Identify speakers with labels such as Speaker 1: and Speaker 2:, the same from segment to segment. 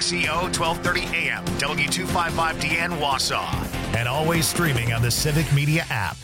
Speaker 1: KXEO 1230 AM, W255DN Wausau. And always streaming on the Civic Media app.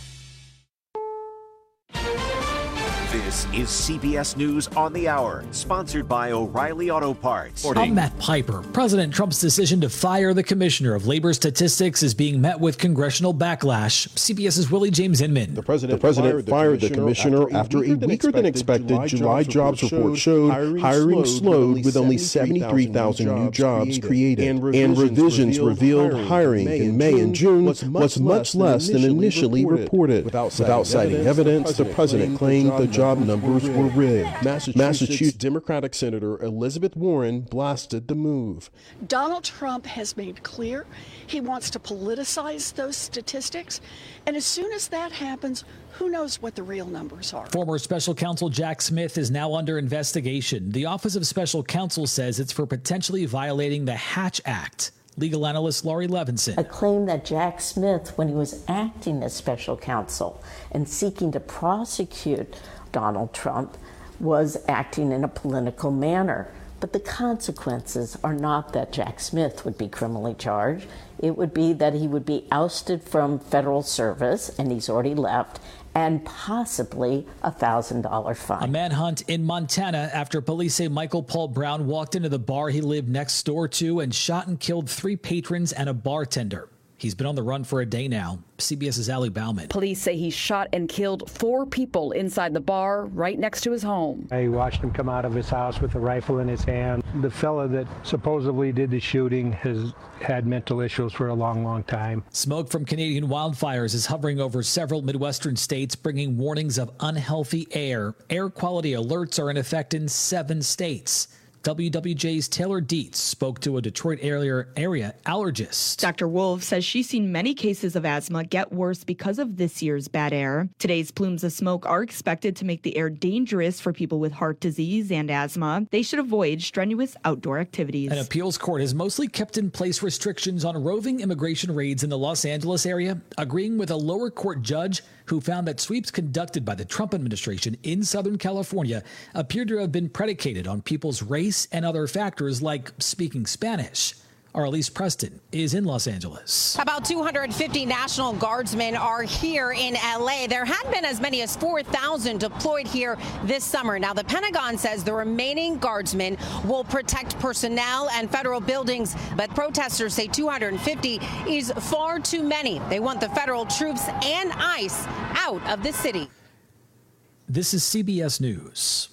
Speaker 2: This is CBS News on the Hour, sponsored by O'Reilly Auto Parts.
Speaker 3: I'm Matt Piper. President Trump's decision to fire the Commissioner of Labor Statistics is being met with congressional backlash. CBS's Willie James Inman.
Speaker 4: The president fired the commissioner after a weaker-than-expected July jobs report showed hiring slowed with only 73,000 new jobs created, and revisions revealed hiring in May and June was much less than initially reported. Without citing evidence, the president claimed the job numbers were rigged. Massachusetts Democratic Senator Elizabeth Warren blasted the move.
Speaker 5: Donald Trump has made clear he wants to politicize those statistics, and as soon as that happens, who knows what the real numbers are.
Speaker 3: Former special counsel Jack Smith is now under investigation. The Office of Special Counsel says it's for potentially violating the Hatch Act. Legal analyst Laurie Levinson.
Speaker 6: A claim that Jack Smith, when he was acting as special counsel and seeking to prosecute Donald Trump, was acting in a political manner. But the consequences are not that Jack Smith would be criminally charged. It would be that he would be ousted from federal service, and he's already left, and possibly a $1,000 fine.
Speaker 3: A manhunt in Montana after police say Michael Paul Brown walked into the bar he lived next door to and shot and killed 3 patrons and a bartender. He's been on the run for a day now. CBS's Allie Bauman.
Speaker 7: Police say he shot and killed 4 people inside the bar right next to his home.
Speaker 8: I watched him come out of his house with a rifle in his hand. The fella that supposedly did the shooting has had mental issues for a long time.
Speaker 3: Smoke from Canadian wildfires is hovering over several Midwestern states, bringing warnings of unhealthy air. Air quality alerts are in effect in 7 states. WWJ's Taylor Dietz spoke to a Detroit area allergist.
Speaker 9: Dr. Wolf says she's seen many cases of asthma get worse because of this year's bad air. Today's plumes of smoke are expected to make the air dangerous for people with heart disease and asthma. They should avoid strenuous outdoor activities.
Speaker 3: An appeals court has mostly kept in place restrictions on roving immigration raids in the Los Angeles area, agreeing with a lower court judge who found that sweeps conducted by the Trump administration in Southern California appeared to have been predicated on people's race and other factors like speaking Spanish. Our Elise Preston is in Los Angeles.
Speaker 10: About 250 National Guardsmen are here in L.A. There had been as many as 4,000 deployed here this summer. Now, the Pentagon says the remaining Guardsmen will protect personnel and federal buildings, but protesters say 250 is far too many. They want the federal troops and ICE out of the city.
Speaker 3: This is CBS News.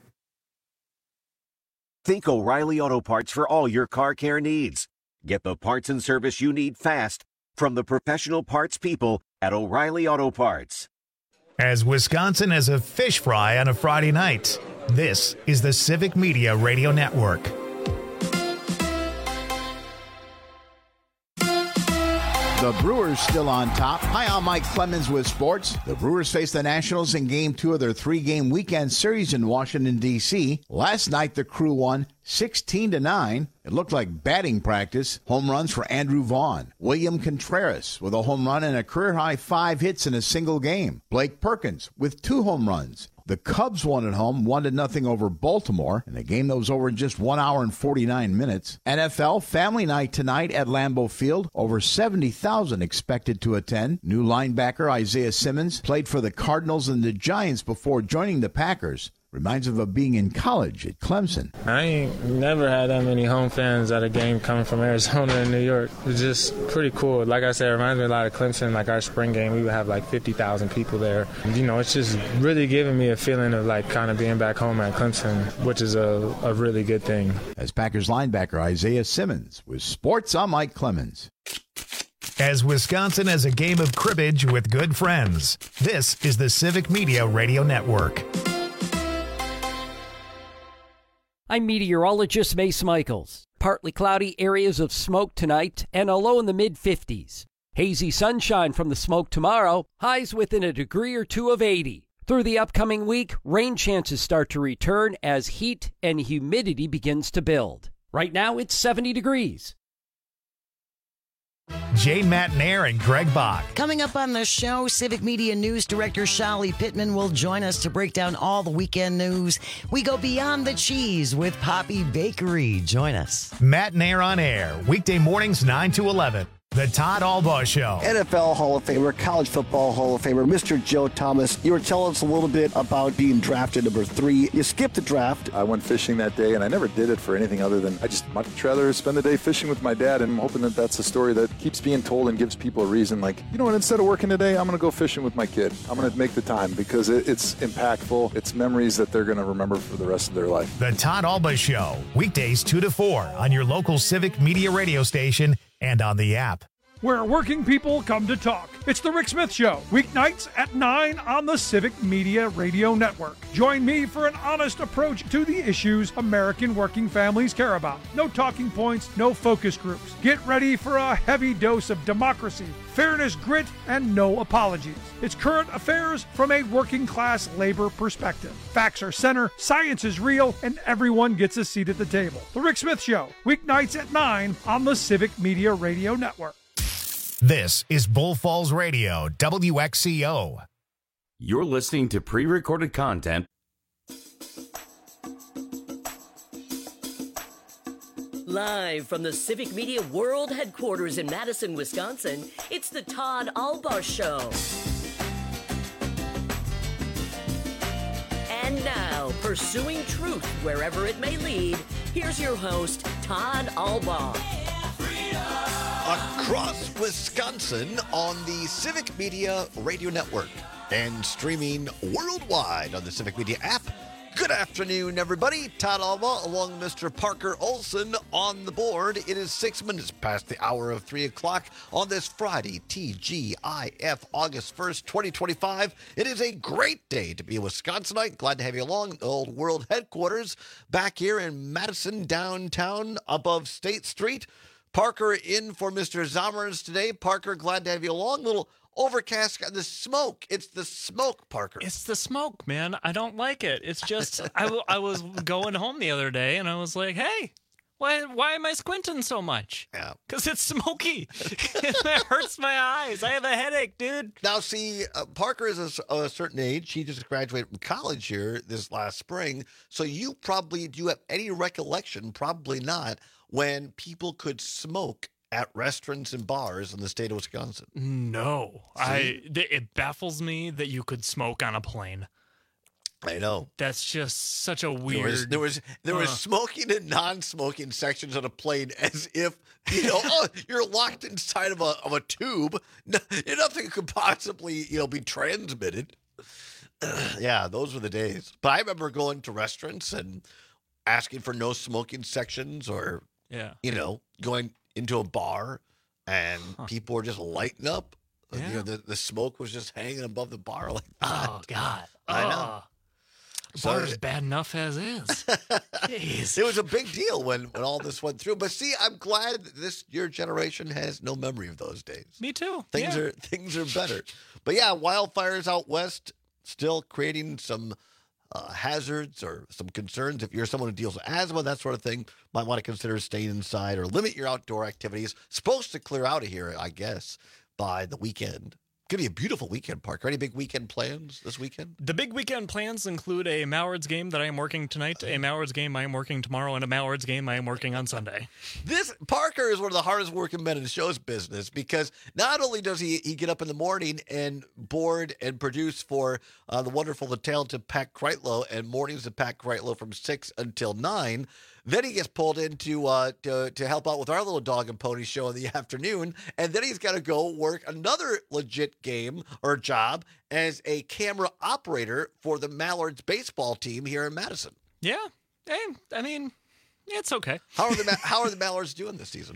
Speaker 2: Think O'Reilly Auto Parts for all your car care needs. Get the parts and service you need fast from the professional parts people at O'Reilly Auto Parts.
Speaker 1: As Wisconsin has a fish fry on a Friday night, this is the Civic Media Radio Network.
Speaker 11: The Brewers still on top. Hi, I'm Mike Clemens with sports. The Brewers face the Nationals in Game 2 of their 3-game weekend series in Washington, D.C. Last night, the Crew won 16-9. It looked like batting practice. Home runs for Andrew Vaughn. William Contreras with a home run and a career-high 5 hits in a single game. Blake Perkins with 2 home runs. The Cubs won at home 1-0 over Baltimore in a game that was over in just 1 hour and 49 minutes. NFL Family Night tonight at Lambeau Field. Over 70,000 expected to attend. New linebacker Isaiah Simmons played for the Cardinals and the Giants before joining the Packers. Reminds him of being in college at Clemson.
Speaker 12: I ain't never had that many home fans at a game coming from Arizona and New York. It's just pretty cool. Like I said, it reminds me a lot of Clemson. Like our spring game, we would have like 50,000 people there. You know, it's just really giving me a feeling of like kind of being back home at Clemson, which is a really good thing.
Speaker 11: As Packers linebacker Isaiah Simmons with sports, I'm Mike Clemens.
Speaker 1: As Wisconsin has a game of cribbage with good friends, this is the Civic Media Radio Network.
Speaker 13: I'm meteorologist Mace Michaels. Partly cloudy areas of smoke tonight and a low in the mid-50s. Hazy sunshine from the smoke tomorrow, highs within a degree or 2 of 80. Through the upcoming week, rain chances start to return as heat and humidity begins to build. Right now, it's 70 degrees.
Speaker 1: Jane Matnair and Greg Bach.
Speaker 14: Coming up on the show, Civic Media News Director Shali Pittman will join us to break down all the weekend news. We go beyond the cheese with Poppy Bakery. Join us.
Speaker 1: Matnair on air, weekday mornings 9 to 11. The Todd Albaugh Show.
Speaker 15: NFL Hall of Famer, college football Hall of Famer, Mr. Joe Thomas. You were telling us a little bit about being drafted number 3. You skipped the draft.
Speaker 16: I went fishing that day, and I never did it for anything other than I just much rather spend the day fishing with my dad, and I'm hoping that that's a story that keeps being told and gives people a reason. Like, you know what, instead of working today, I'm going to go fishing with my kid. I'm going to make the time because it's impactful. It's memories that they're going to remember for the rest of their life.
Speaker 1: The Todd Albaugh Show, weekdays 2 to 4 on your local Civic Media radio station and on the app.
Speaker 17: Where working people come to talk. It's the Rick Smith Show, weeknights at 9 on the Civic Media Radio Network. Join me for an honest approach to the issues American working families care about. No talking points, no focus groups. Get ready for a heavy dose of democracy, fairness, grit, and no apologies. It's current affairs from a working class labor perspective. Facts are center, science is real, and everyone gets a seat at the table. The Rick Smith Show, weeknights at 9 on the Civic Media Radio Network.
Speaker 1: This is Bull Falls Radio, WXCO.
Speaker 18: You're listening to pre-recorded content.
Speaker 19: Live from the Civic Media World Headquarters in Madison, Wisconsin, it's the Todd Albaugh Show. And now, pursuing truth wherever it may lead, here's your host, Todd Albaugh.
Speaker 20: Across Wisconsin on the Civic Media Radio Network and streaming worldwide on the Civic Media app. Good afternoon, everybody. Todd Albaugh along with Mr. Parker Olson on the board. It is 6 minutes past the hour of 3 o'clock on this Friday, TGIF, August 1st, 2025. It is a great day to be a Wisconsinite. Glad to have you along. The old world headquarters back here in Madison, downtown, above State Street. Parker in for Mr. Zommers today. Parker, glad to have you along. Little overcast, the smoke. It's the smoke, Parker.
Speaker 21: It's the smoke, man. I don't like it. It's just, I was going home the other day, and I was like, hey, why am I squinting so much?
Speaker 20: Yeah.
Speaker 21: Because it's smoky. It hurts my eyes. I have a headache, dude.
Speaker 20: Now, see, Parker is a certain age. He just graduated from college here this last spring. So you probably, do you have any recollection? Probably not. When people could smoke at restaurants and bars in the state of Wisconsin.
Speaker 21: No. It baffles me that you could smoke on a plane.
Speaker 20: I know.
Speaker 21: That's just such a weird...
Speaker 20: There was smoking and non-smoking sections on a plane as if, you're locked inside of a tube. Nothing could possibly, be transmitted. Yeah, those were the days. But I remember going to restaurants and asking for no smoking sections or...
Speaker 21: Yeah.
Speaker 20: Going into a bar and people were just lighting up.
Speaker 21: Yeah.
Speaker 20: The smoke was just hanging above the bar like that.
Speaker 21: Oh, God.
Speaker 20: I know.
Speaker 21: The bar is bad enough as is. Jeez.
Speaker 20: It was a big deal when all this went through. But see, I'm glad that your generation has no memory of those days.
Speaker 21: Me too.
Speaker 20: Things are better. But yeah, wildfires out west still creating some hazards or some concerns. If you're someone who deals with asthma, that sort of thing, might want to consider staying inside or limit your outdoor activities. Supposed to clear out of here, I guess, by the weekend. Going to be a beautiful weekend, Parker. Any big weekend plans this weekend?
Speaker 21: The big weekend plans include a Mallards game that I am working tonight, a Mallards game I am working tomorrow, and a Mallards game I am working on Sunday.
Speaker 20: This Parker is one of the hardest working men in the show's business because not only does he get up in the morning and board and produce for the wonderful, the talented Pat Kreitlow and mornings of Pat Kreitlow from 6 until 9, then he gets pulled into to help out with our little dog and pony show in the afternoon, and then he's got to go work another legit game or job as a camera operator for the Mallards baseball team here in Madison.
Speaker 21: Yeah, I mean, it's okay.
Speaker 20: How are the Mallards doing this season?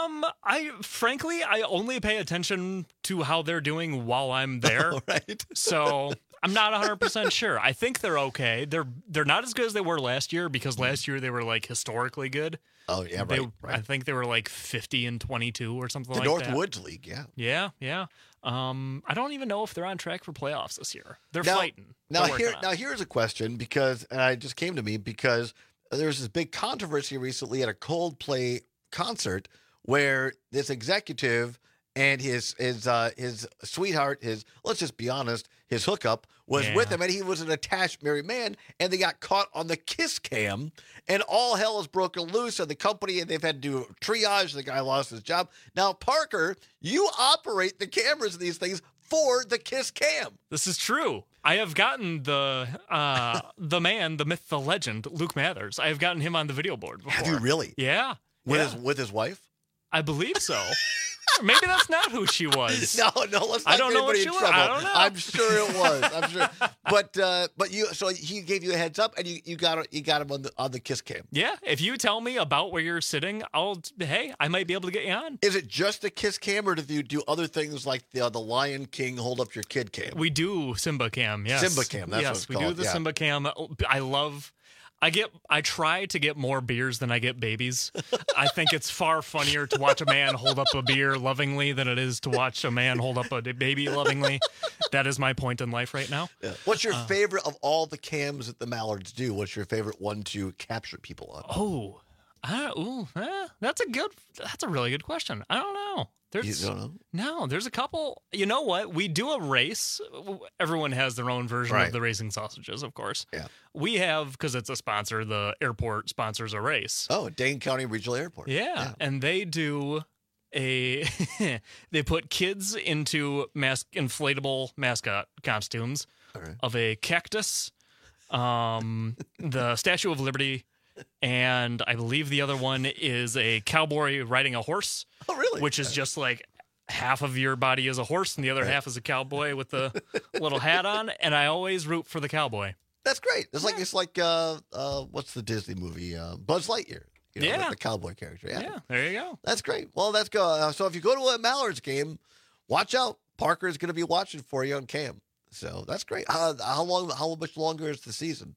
Speaker 21: I only pay attention to how they're doing while I'm there.
Speaker 20: Right.
Speaker 21: So I'm not 100% sure. I think they're okay. They're not as good as they were last year because last year they were like historically good.
Speaker 20: Oh yeah, right.
Speaker 21: I think they were like 50-22 or something like
Speaker 20: that.
Speaker 21: The
Speaker 20: North Woods League, yeah.
Speaker 21: Yeah. I don't even know if they're on track for playoffs this year. They're fighting.
Speaker 20: Now here's a question because it just came to me because there was this big controversy recently at a Coldplay concert where this executive and his sweetheart, let's just be honest, his hookup was with him, and he was an attached married man, and they got caught on the kiss cam, and all hell is broken loose, and the company, and they've had to do triage. The guy lost his job. Now, Parker, you operate the cameras in these things for the kiss cam.
Speaker 21: This is true. I have gotten the man, the myth, the legend, Luke Mathers. I have gotten him on the video board before.
Speaker 20: Have you really?
Speaker 21: Yeah.
Speaker 20: With his wife?
Speaker 21: I believe so. Maybe that's not who she was.
Speaker 20: No, let's not
Speaker 21: I don't
Speaker 20: get
Speaker 21: know what
Speaker 20: anybody
Speaker 21: she
Speaker 20: in
Speaker 21: was.
Speaker 20: trouble.
Speaker 21: I don't know.
Speaker 20: I'm sure it was. I'm sure. So he gave you a heads up, and you got him on the kiss cam.
Speaker 21: Yeah, if you tell me about where you're sitting, I might be able to get you on.
Speaker 20: Is it just the kiss cam, or do you do other things like the Lion King hold up your kid cam?
Speaker 21: We do Simba cam, yes.
Speaker 20: Simba cam, that's what it's
Speaker 21: we
Speaker 20: called.
Speaker 21: do the Simba cam. I try to get more beers than I get babies. I think it's far funnier to watch a man hold up a beer lovingly than it is to watch a man hold up a baby lovingly. That is my point in life right now.
Speaker 20: Yeah. What's your favorite of all the cams that the Mallards do? What's your favorite one to capture people on?
Speaker 21: That's a really good question. I don't know.
Speaker 20: You don't know?
Speaker 21: No, there's a couple. You know what? We do a race. Everyone has their own version of the racing sausages, of course.
Speaker 20: Yeah.
Speaker 21: We have, because it's a sponsor, the airport sponsors a race.
Speaker 20: Oh, Dane County Regional Airport.
Speaker 21: Yeah. And they do they put kids into inflatable mascot costumes of a cactus, the Statue of Liberty, and I believe the other one is a cowboy riding a horse.
Speaker 20: Oh, really?
Speaker 21: Which is just like half of your body is a horse and the other half is a cowboy with a little hat on. And I always root for the cowboy.
Speaker 20: That's great. It's like what's the Disney movie? Buzz Lightyear. The cowboy character.
Speaker 21: Yeah, there you go.
Speaker 20: That's great. Well, let's go. So if you go to a Mallards game, watch out. Parker is going to be watching for you on cam. So that's great. How much longer is the season?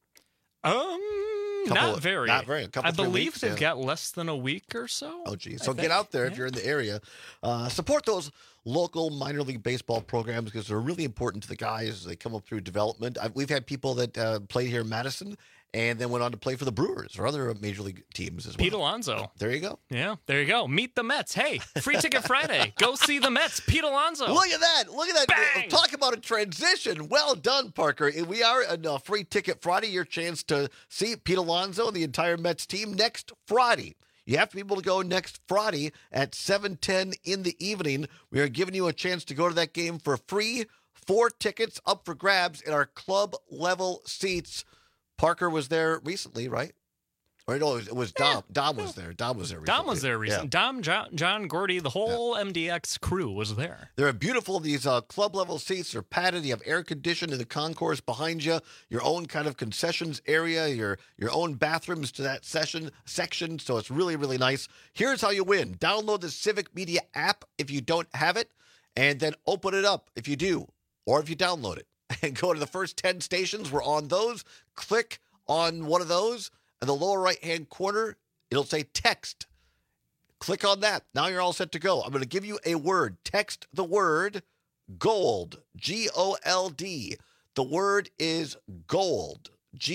Speaker 21: Not very.
Speaker 20: I
Speaker 21: believe they've got less than a week or so.
Speaker 20: Oh, geez. So get out there if you're in the area. Support those local minor league baseball programs because they're really important to the guys as they come up through development. We've had people that played here in Madison and then went on to play for the Brewers or other major league teams as well.
Speaker 21: Pete Alonso.
Speaker 20: There you go.
Speaker 21: Yeah, there you go. Meet the Mets. Hey, free ticket Friday. Go see the Mets. Pete Alonso.
Speaker 20: Look at that.
Speaker 21: Bang!
Speaker 20: Talk about a transition. Well done, Parker. We are on free ticket Friday. Your chance to see Pete Alonso and the entire Mets team next Friday. You have to be able to go next Friday at 7:10 in the evening. We are giving you a chance to go to that game for free. 4 tickets up for grabs in our club level seats. Parker was there recently, right? Or no, it was Dom. Dom was there. Dom was there recently.
Speaker 21: Dom was there recently. Yeah. Dom, John Gordy, the whole MDX crew was there.
Speaker 20: They're beautiful. These club level seats are padded. You have air conditioning in the concourse behind you. Your own kind of concessions area. Your own bathrooms to that section. So it's really, really nice. Here's how you win. Download the Civic Media app if you don't have it, and then open it up if you do, or if you download it. And go to the first 10 stations. We're on those. Click on one of those. In the lower right-hand corner, it'll say text. Click on that. Now you're all set to go. I'm going to give you a word. Text the word gold. G-O-L-D. The word is gold.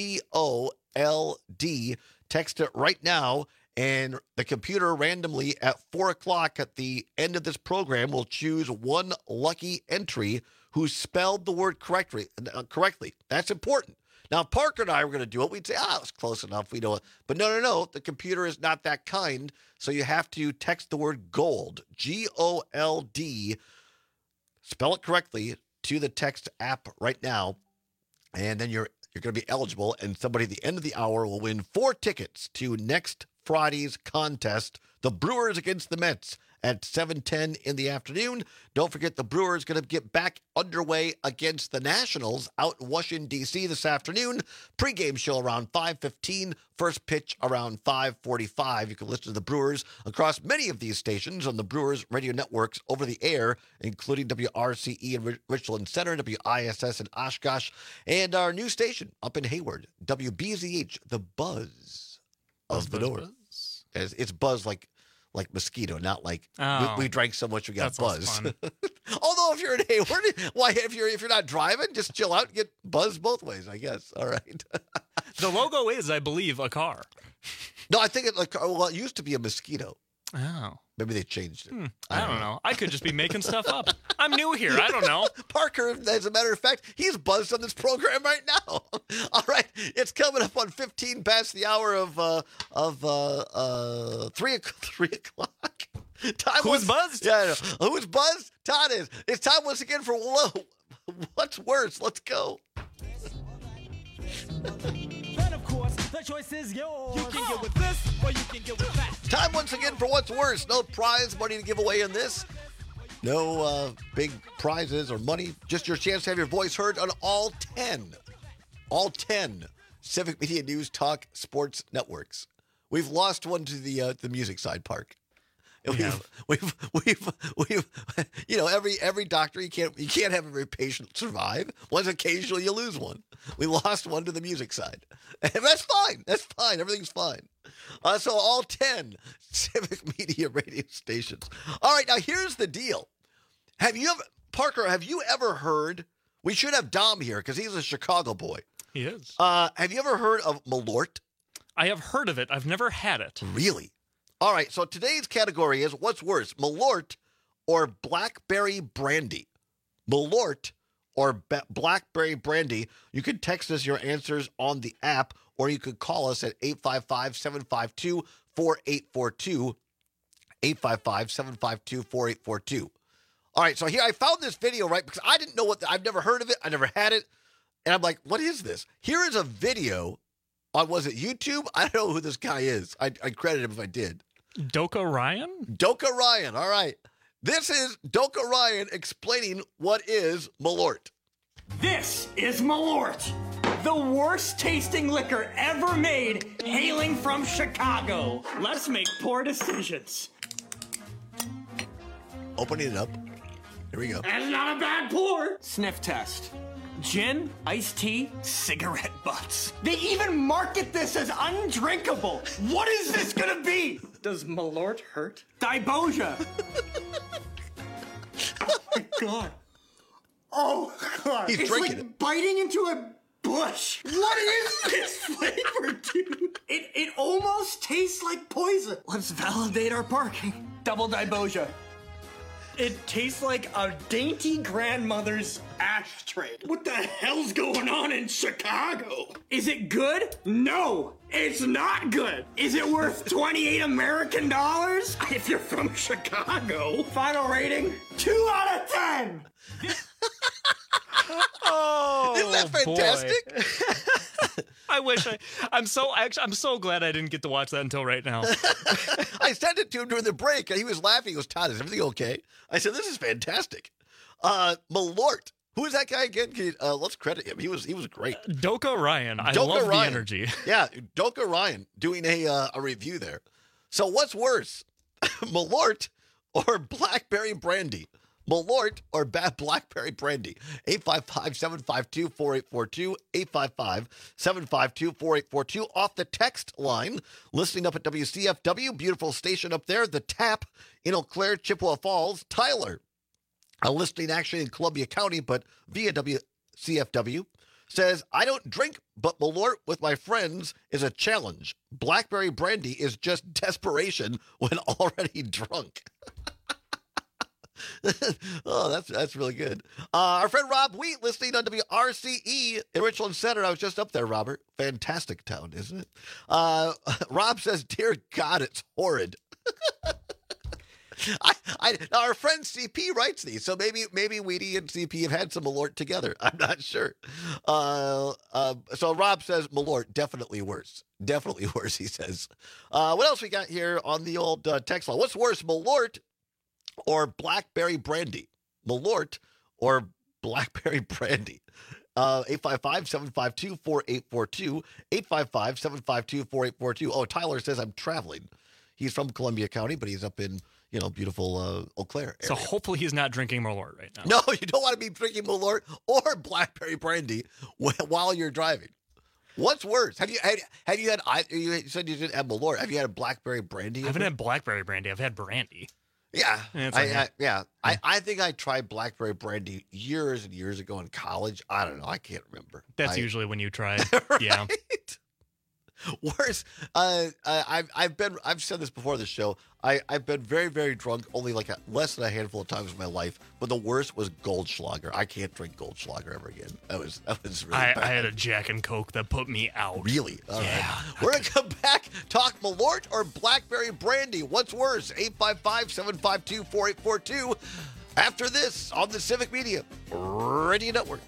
Speaker 20: G-O-L-D. Text it right now. And the computer randomly at 4 o'clock at the end of this program will choose one lucky entry who spelled the word correctly. That's important. Now, Parker and I were going to do it. We'd say, it's close enough. We know it. But no. The computer is not that kind. So you have to text the word gold, G-O-L-D. Spell it correctly to the text app right now. And then you're going to be eligible. And somebody at the end of the hour will win 4 tickets to next Friday's contest, the Brewers against the Mets at 7:10 in the afternoon. Don't forget the Brewers going to get back underway against the Nationals out in Washington, D.C. this afternoon. Pre-game show around 5:15, first pitch around 5:45. You can listen to the Brewers across many of these stations on the Brewers radio networks over the air, including WRCE in Richland Center, WISS in Oshkosh, and our new station up in Hayward, WBZH, the Buzz of the North. It's buzz like mosquito, not like we drank so much we got buzz. Although if you're in Hayward, if you're not driving, just chill out and get buzzed both ways, I guess. All right.
Speaker 21: The logo is, I believe, a car.
Speaker 20: No, I think it used to be a mosquito.
Speaker 21: Oh.
Speaker 20: Maybe they changed it.
Speaker 21: I don't know. I could just be making stuff up. I'm new here. I don't know.
Speaker 20: Parker, as a matter of fact, he's buzzed on this program right now. All right. It's coming up on 15 past the hour of 3 o'clock.
Speaker 21: Who's buzzed?
Speaker 20: Yeah, I know. Who's buzzed? Todd is. It's time once again for What's Worse? Let's go.
Speaker 4: And of course, the choice is yours. You can get with this or you can get with that.
Speaker 20: Time once again for What's Worse. No prize money to give away in this. No big prizes or money. Just your chance to have your voice heard on all 10 Civic Media News Talk Sports networks. We've lost one to the music side, Park. We've you know, every doctor, you can't have every patient survive. Once occasionally you lose one. We lost one to the music side. And that's fine. That's fine. Everything's fine. So all 10 Civic Media radio stations. All right, now here's the deal. Parker, have you ever heard, we should have Dom here because he's a Chicago boy.
Speaker 21: He is.
Speaker 20: Have you ever heard of Malort?
Speaker 21: I have heard of it. I've never had it.
Speaker 20: Really? All right, so today's category is What's Worse, Malort or Blackberry Brandy? Malort or Blackberry Brandy. You can text us your answers on the app, or you could call us at 855-752-4842, 855-752-4842. All right, so here I found this video, right, because I didn't know I've never heard of it. I never had it. And I'm like, what is this? Here is a video on, was it YouTube? I don't know who this guy is. I'd credit him if I did.
Speaker 21: Doka Ryan?
Speaker 20: Doka Ryan. All right. This is Doka Ryan explaining what is Malort.
Speaker 4: This is Malort, the worst tasting liquor ever made, hailing from Chicago. Let's make poor decisions.
Speaker 20: Opening it up. Here we go.
Speaker 4: That's not a bad pour. Sniff test. Gin, iced tea, cigarette butts. They even market this as undrinkable. What is this gonna be? Does Malort hurt? Diboja. Oh my God. Oh God.
Speaker 20: He's
Speaker 4: it's
Speaker 20: drinking
Speaker 4: like biting into a bush. What is this flavor, dude? It almost tastes like poison. Let's validate our parking. Double Diboja. It tastes like a dainty grandmother's ashtray. What the hell's going on in Chicago? Is it good? No, it's not good. Is it worth 28 American dollars? If you're from Chicago. Final rating, 2 out of 10.
Speaker 21: Oh,
Speaker 20: isn't that fantastic?
Speaker 21: I wish I'm so glad I didn't get to watch that until right now.
Speaker 20: I sent it to him during the break, and he was laughing. He goes, Todd, is everything okay? I said, this is fantastic. Malort. Who is that guy again? Let's credit him. He was great.
Speaker 21: Doka Ryan. I love the energy.
Speaker 20: Yeah, Doka Ryan doing a review there. So what's worse, Malort or Blackberry Brandy? Malort or Blackberry Brandy. 855-752-4842, 855-752-4842. Off the text line, listening up at WCFW, beautiful station up there, The Tap in Eau Claire, Chippewa Falls. Tyler, listening actually in Columbia County, but via WCFW, says, I don't drink, but Malort with my friends is a challenge. Blackberry Brandy is just desperation when already drunk. Oh, that's really good. Our friend Rob Wheat listening on WRCE in Richland Center. I was just up there, Robert. Fantastic town, isn't it? Rob says, dear God, it's horrid. Now our friend CP writes these, so maybe Wheaty and CP have had some Malort together. I'm not sure. So Rob says Malort, definitely worse. Definitely worse, he says. What else we got here on the old text line? What's worse, Malort or Blackberry Brandy? Malort or Blackberry Brandy? 855-752-4842, 855-752-4842. Oh, Tyler says I'm traveling. He's from Columbia County, but he's up in, beautiful Eau Claire area.
Speaker 21: So hopefully he's not drinking Malort right now.
Speaker 20: No, you don't want to be drinking Malort or Blackberry Brandy while you're driving. What's worse? Have you had? You said you didn't have Malort. Have you had a Blackberry Brandy?
Speaker 21: I haven't had Blackberry Brandy. I've had brandy.
Speaker 20: Yeah, I think I tried Blackberry Brandy years and years ago in college. I don't know. I can't remember.
Speaker 21: That's usually when you try.
Speaker 20: Right?
Speaker 21: Yeah.
Speaker 20: Worse, I've said this before the show. I've been very, very drunk only like less than a handful of times in my life. But the worst was Goldschlager. I can't drink Goldschlager ever again. That was really bad.
Speaker 21: I had a Jack and Coke that put me out.
Speaker 20: Really? All
Speaker 21: yeah.
Speaker 20: Right. We're going to come back, talk Malort or Blackberry Brandy. What's worse? 855-752-4842. After this on the Civic Media Radio Network.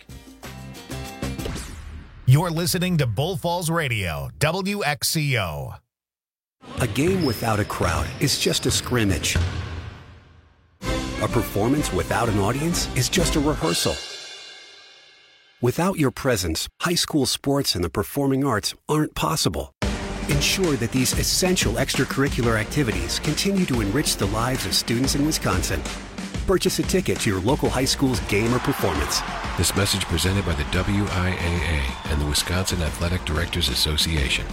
Speaker 1: You're listening to Bull Falls Radio, WXCO.
Speaker 5: A game without a crowd is just a scrimmage. A performance without an audience is just a rehearsal. Without your presence, high school sports and the performing arts aren't possible. Ensure that these essential extracurricular activities continue to enrich the lives of students in Wisconsin. Purchase a ticket to your local high school's game or performance.
Speaker 22: This message presented by the WIAA and the Wisconsin Athletic Directors Association.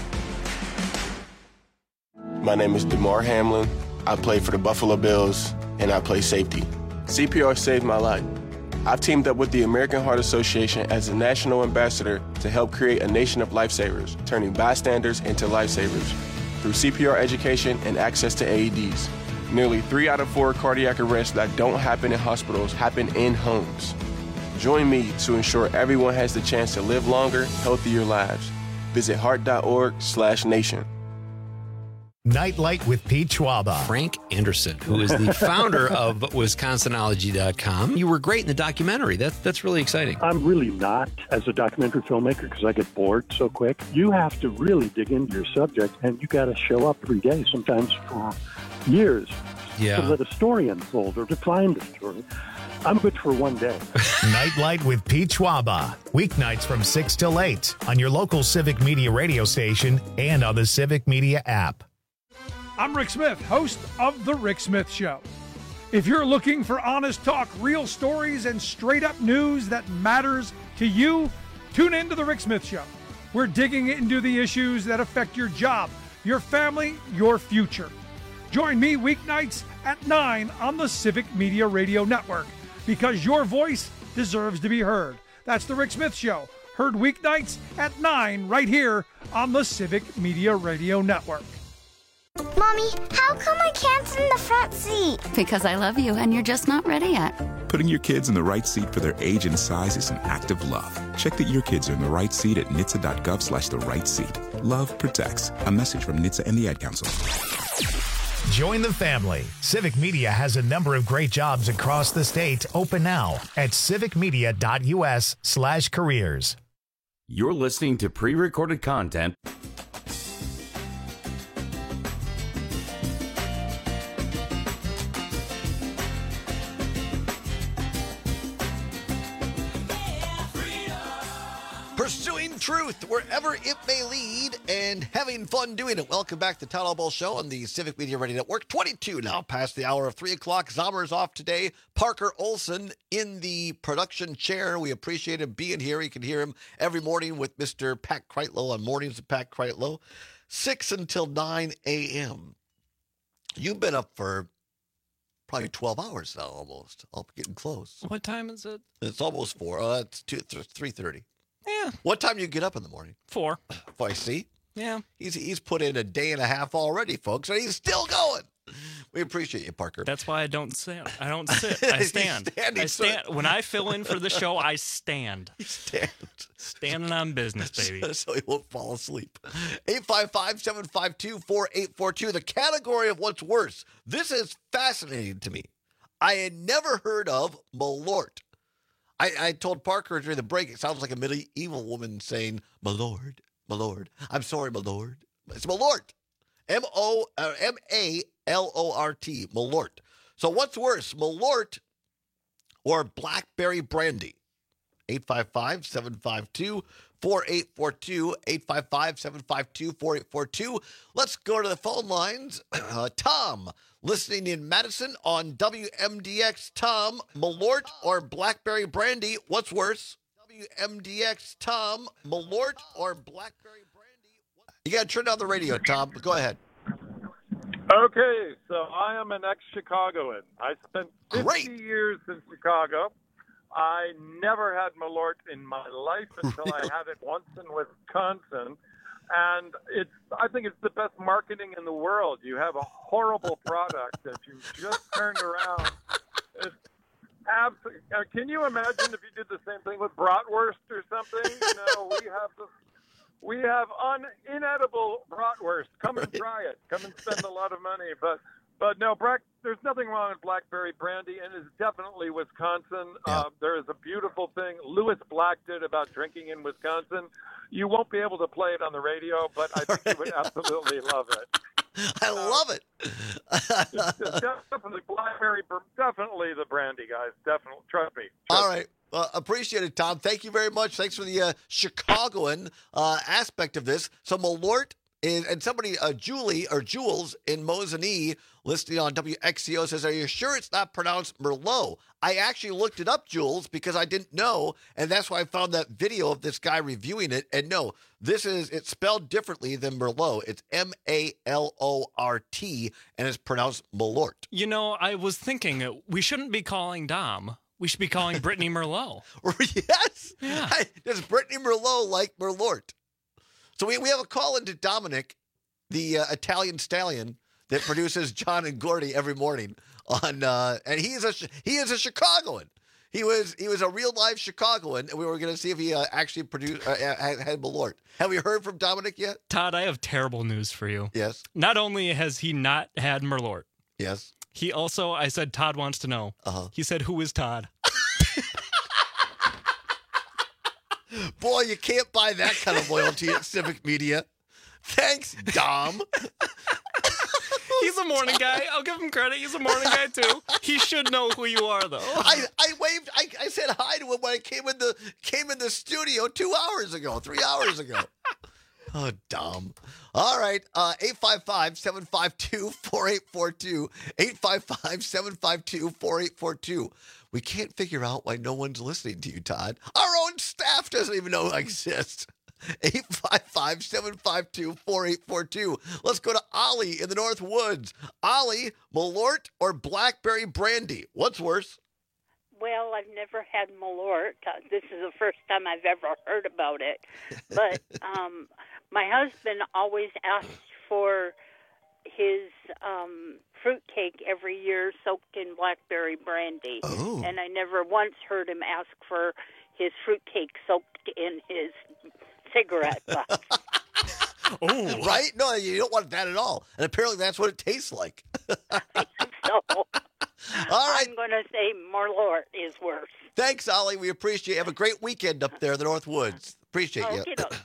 Speaker 23: My name is DeMar Hamlin. I play for the Buffalo Bills, and I play safety. CPR saved my life. I've teamed up with the American Heart Association as a national ambassador to help create a nation of lifesavers, turning bystanders into lifesavers through CPR education and access to AEDs. Nearly 3 out of 4 cardiac arrests that don't happen in hospitals happen in homes. Join me to ensure everyone has the chance to live longer, healthier lives. Visit heart.org/nation.
Speaker 1: Nightlight with Pete Schwaba.
Speaker 24: Frank Anderson, who is the founder of Wisconsinology.com. You were great in the documentary. That's really exciting.
Speaker 25: I'm really not as a documentary filmmaker because I get bored so quick. You have to really dig into your subject, and you got to show up every day, sometimes for years, to let a story unfold or to find a story. I'm good for one day.
Speaker 1: Nightlight with Pete Schwaba. Weeknights from 6 till 8 on your local Civic Media radio station and on the Civic Media app.
Speaker 17: I'm Rick Smith, host of The Rick Smith Show. If you're looking for honest talk, real stories, and straight-up news that matters to you, tune in to The Rick Smith Show. We're digging into the issues that affect your job, your family, your future. Join me weeknights at 9 on the Civic Media Radio Network, because your voice deserves to be heard. That's The Rick Smith Show, heard weeknights at 9 right here on the Civic Media Radio Network.
Speaker 26: Mommy, how come I can't sit in the front seat?
Speaker 27: Because I love you and you're just not ready yet.
Speaker 28: Putting your kids in the right seat for their age and size is an act of love. Check that your kids are in the right seat at nhtsa.gov/the-right-seat. Love protects. A message from NHTSA and the Ad Council.
Speaker 1: Join the family. Civic Media has a number of great jobs across the state open now at civicmedia.us/careers.
Speaker 18: You're listening to pre-recorded content
Speaker 20: Pursuing truth wherever it may lead and having fun doing it. Welcome back to the Town Hall Ball Show on the Civic Media Radio Network. 22 now past the hour of 3 o'clock. Zomer's off today. Parker Olson in the production chair. We appreciate him being here. You can hear him every morning with Mr. Pat Kreitlow on Mornings with Pat Kreitlow, 6 until 9 a.m. You've been up for probably 12 hours now almost. I'm getting close.
Speaker 21: What time is it?
Speaker 20: It's almost 4. It's 3:30.
Speaker 21: Yeah.
Speaker 20: What time do you get up in the morning?
Speaker 21: 4.
Speaker 20: I see.
Speaker 21: Yeah.
Speaker 20: He's put in a day and a half already, folks, and he's still going. We appreciate you, Parker.
Speaker 21: That's why I don't sit. I don't sit. I stand. I stand. When I fill in for the show, I stand.
Speaker 20: You stand.
Speaker 21: Standing on business, baby.
Speaker 20: So he won't fall asleep. 855-752-4842. The category of what's worse. This is fascinating to me. I had never heard of Malort. I told Parker during the break, it sounds like a medieval woman saying, "My lord, my lord. I'm sorry, my lord." It's Malort. M-A-L-O-R-T. Malort. So what's worse, Malort or Blackberry Brandy? 855-752-4842. 855-752-4842. Let's go to the phone lines. Tom, listening in Madison on WMDX. Tom, Malort or Blackberry Brandy, what's worse? WMDX, Tom, Malort or Blackberry Brandy? You got to turn down the radio, Tom. Go ahead.
Speaker 29: Okay, so I am an ex-Chicagoan. I spent 50 years in Chicago. I never had Malort in my life until I had it once in Wisconsin. And I think it's the best marketing in the world. You have a horrible product that you just turned around. It's absolutely. Can you imagine if you did the same thing with bratwurst or something? We have inedible bratwurst. Come and try it. Come and spend a lot of money. But no, there's nothing wrong with blackberry brandy, and it's definitely Wisconsin.
Speaker 20: Yeah.
Speaker 29: There is a beautiful thing Lewis Black did about drinking in Wisconsin. You won't be able to play it on the radio, but I think you would absolutely love it.
Speaker 20: I love it.
Speaker 29: Definitely blackberry, definitely the brandy, guys. Definitely, trust me.
Speaker 20: All right. Appreciate it, Tom. Thank you very much. Thanks for the Chicagoan aspect of this. So Malort and somebody, Julie or Jules in Mosinee, listening on WXCO, says, "Are you sure it's not pronounced Merlot?" I actually looked it up, Jules, because I didn't know, and that's why I found that video of this guy reviewing it. And no, it's spelled differently than Merlot. It's Malort, and it's pronounced Malort.
Speaker 21: You know, I was thinking we shouldn't be calling Dom. We should be calling Brittany Merlot.
Speaker 20: Yes.
Speaker 21: Yeah.
Speaker 20: Does Brittany Merlot like Merlort? So we have a call into Dominic, the Italian stallion that produces John and Gordy every morning on, and he is a Chicagoan. He was a real live Chicagoan, and we were going to see if he actually produced had Malort. Have we heard from Dominic yet?
Speaker 21: Todd, I have terrible news for you.
Speaker 20: Yes.
Speaker 21: Not only has he not had Merlort.
Speaker 20: Yes.
Speaker 21: He also, I said, Todd wants to know. He said, "Who is Todd?"
Speaker 20: Boy, you can't buy that kind of loyalty at Civic Media. Thanks, Dom.
Speaker 21: He's a morning guy. I'll give him credit. He's a morning guy, too. He should know who you are, though.
Speaker 20: I waved. I said hi to him when I came in the studio 3 hours ago. Oh, Dom. All right. 855-752-4842. 855-752-4842. We can't figure out why no one's listening to you, Todd. Our own staff doesn't even know I exist. 855-752-4842. Let's go to Ollie in the North Woods. Ollie, Malort or blackberry brandy? What's worse?
Speaker 2: Well, I've never had Malort. This is the first time I've ever heard about it. But my husband always asks for his fruitcake every year soaked in blackberry brandy.
Speaker 20: Oh.
Speaker 2: And I never once heard him ask for his fruitcake soaked in his cigarette box.
Speaker 20: Oh, right? No, you don't want that at all. And apparently that's what it tastes like.
Speaker 2: I think so.
Speaker 20: All right.
Speaker 2: I'm going to say Malort is worse.
Speaker 20: Thanks, Ollie. We appreciate it. Have a great weekend up there in the North Woods. Appreciate you.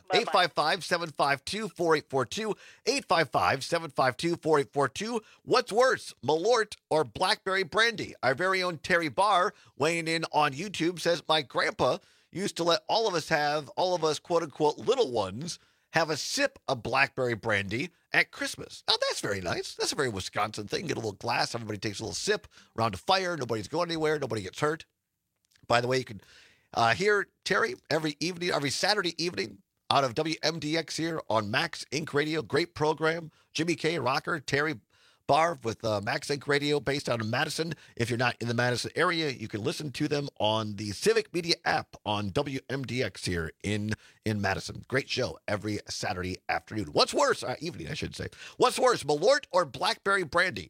Speaker 20: 855-752-4842. 855-752-4842. What's worse, Malort or blackberry brandy? Our very own Terry Barr, weighing in on YouTube, says, "My grandpa used to let all of us, quote-unquote, little ones, have a sip of blackberry brandy at Christmas." Now, that's very nice. That's a very Wisconsin thing. Get a little glass. Everybody takes a little sip around a fire. Nobody's going anywhere. Nobody gets hurt. By the way, you can hear Terry every Saturday evening out of WMDX here on Max Inc. Radio. Great program. Jimmy K. Rocker, Terry Barr with Max Inc. Radio based out of Madison. If you're not in the Madison area, you can listen to them on the Civic Media app on WMDX here in Madison. Great show every Saturday afternoon. What's worse? Evening, I should say. What's worse, Malort or blackberry brandy?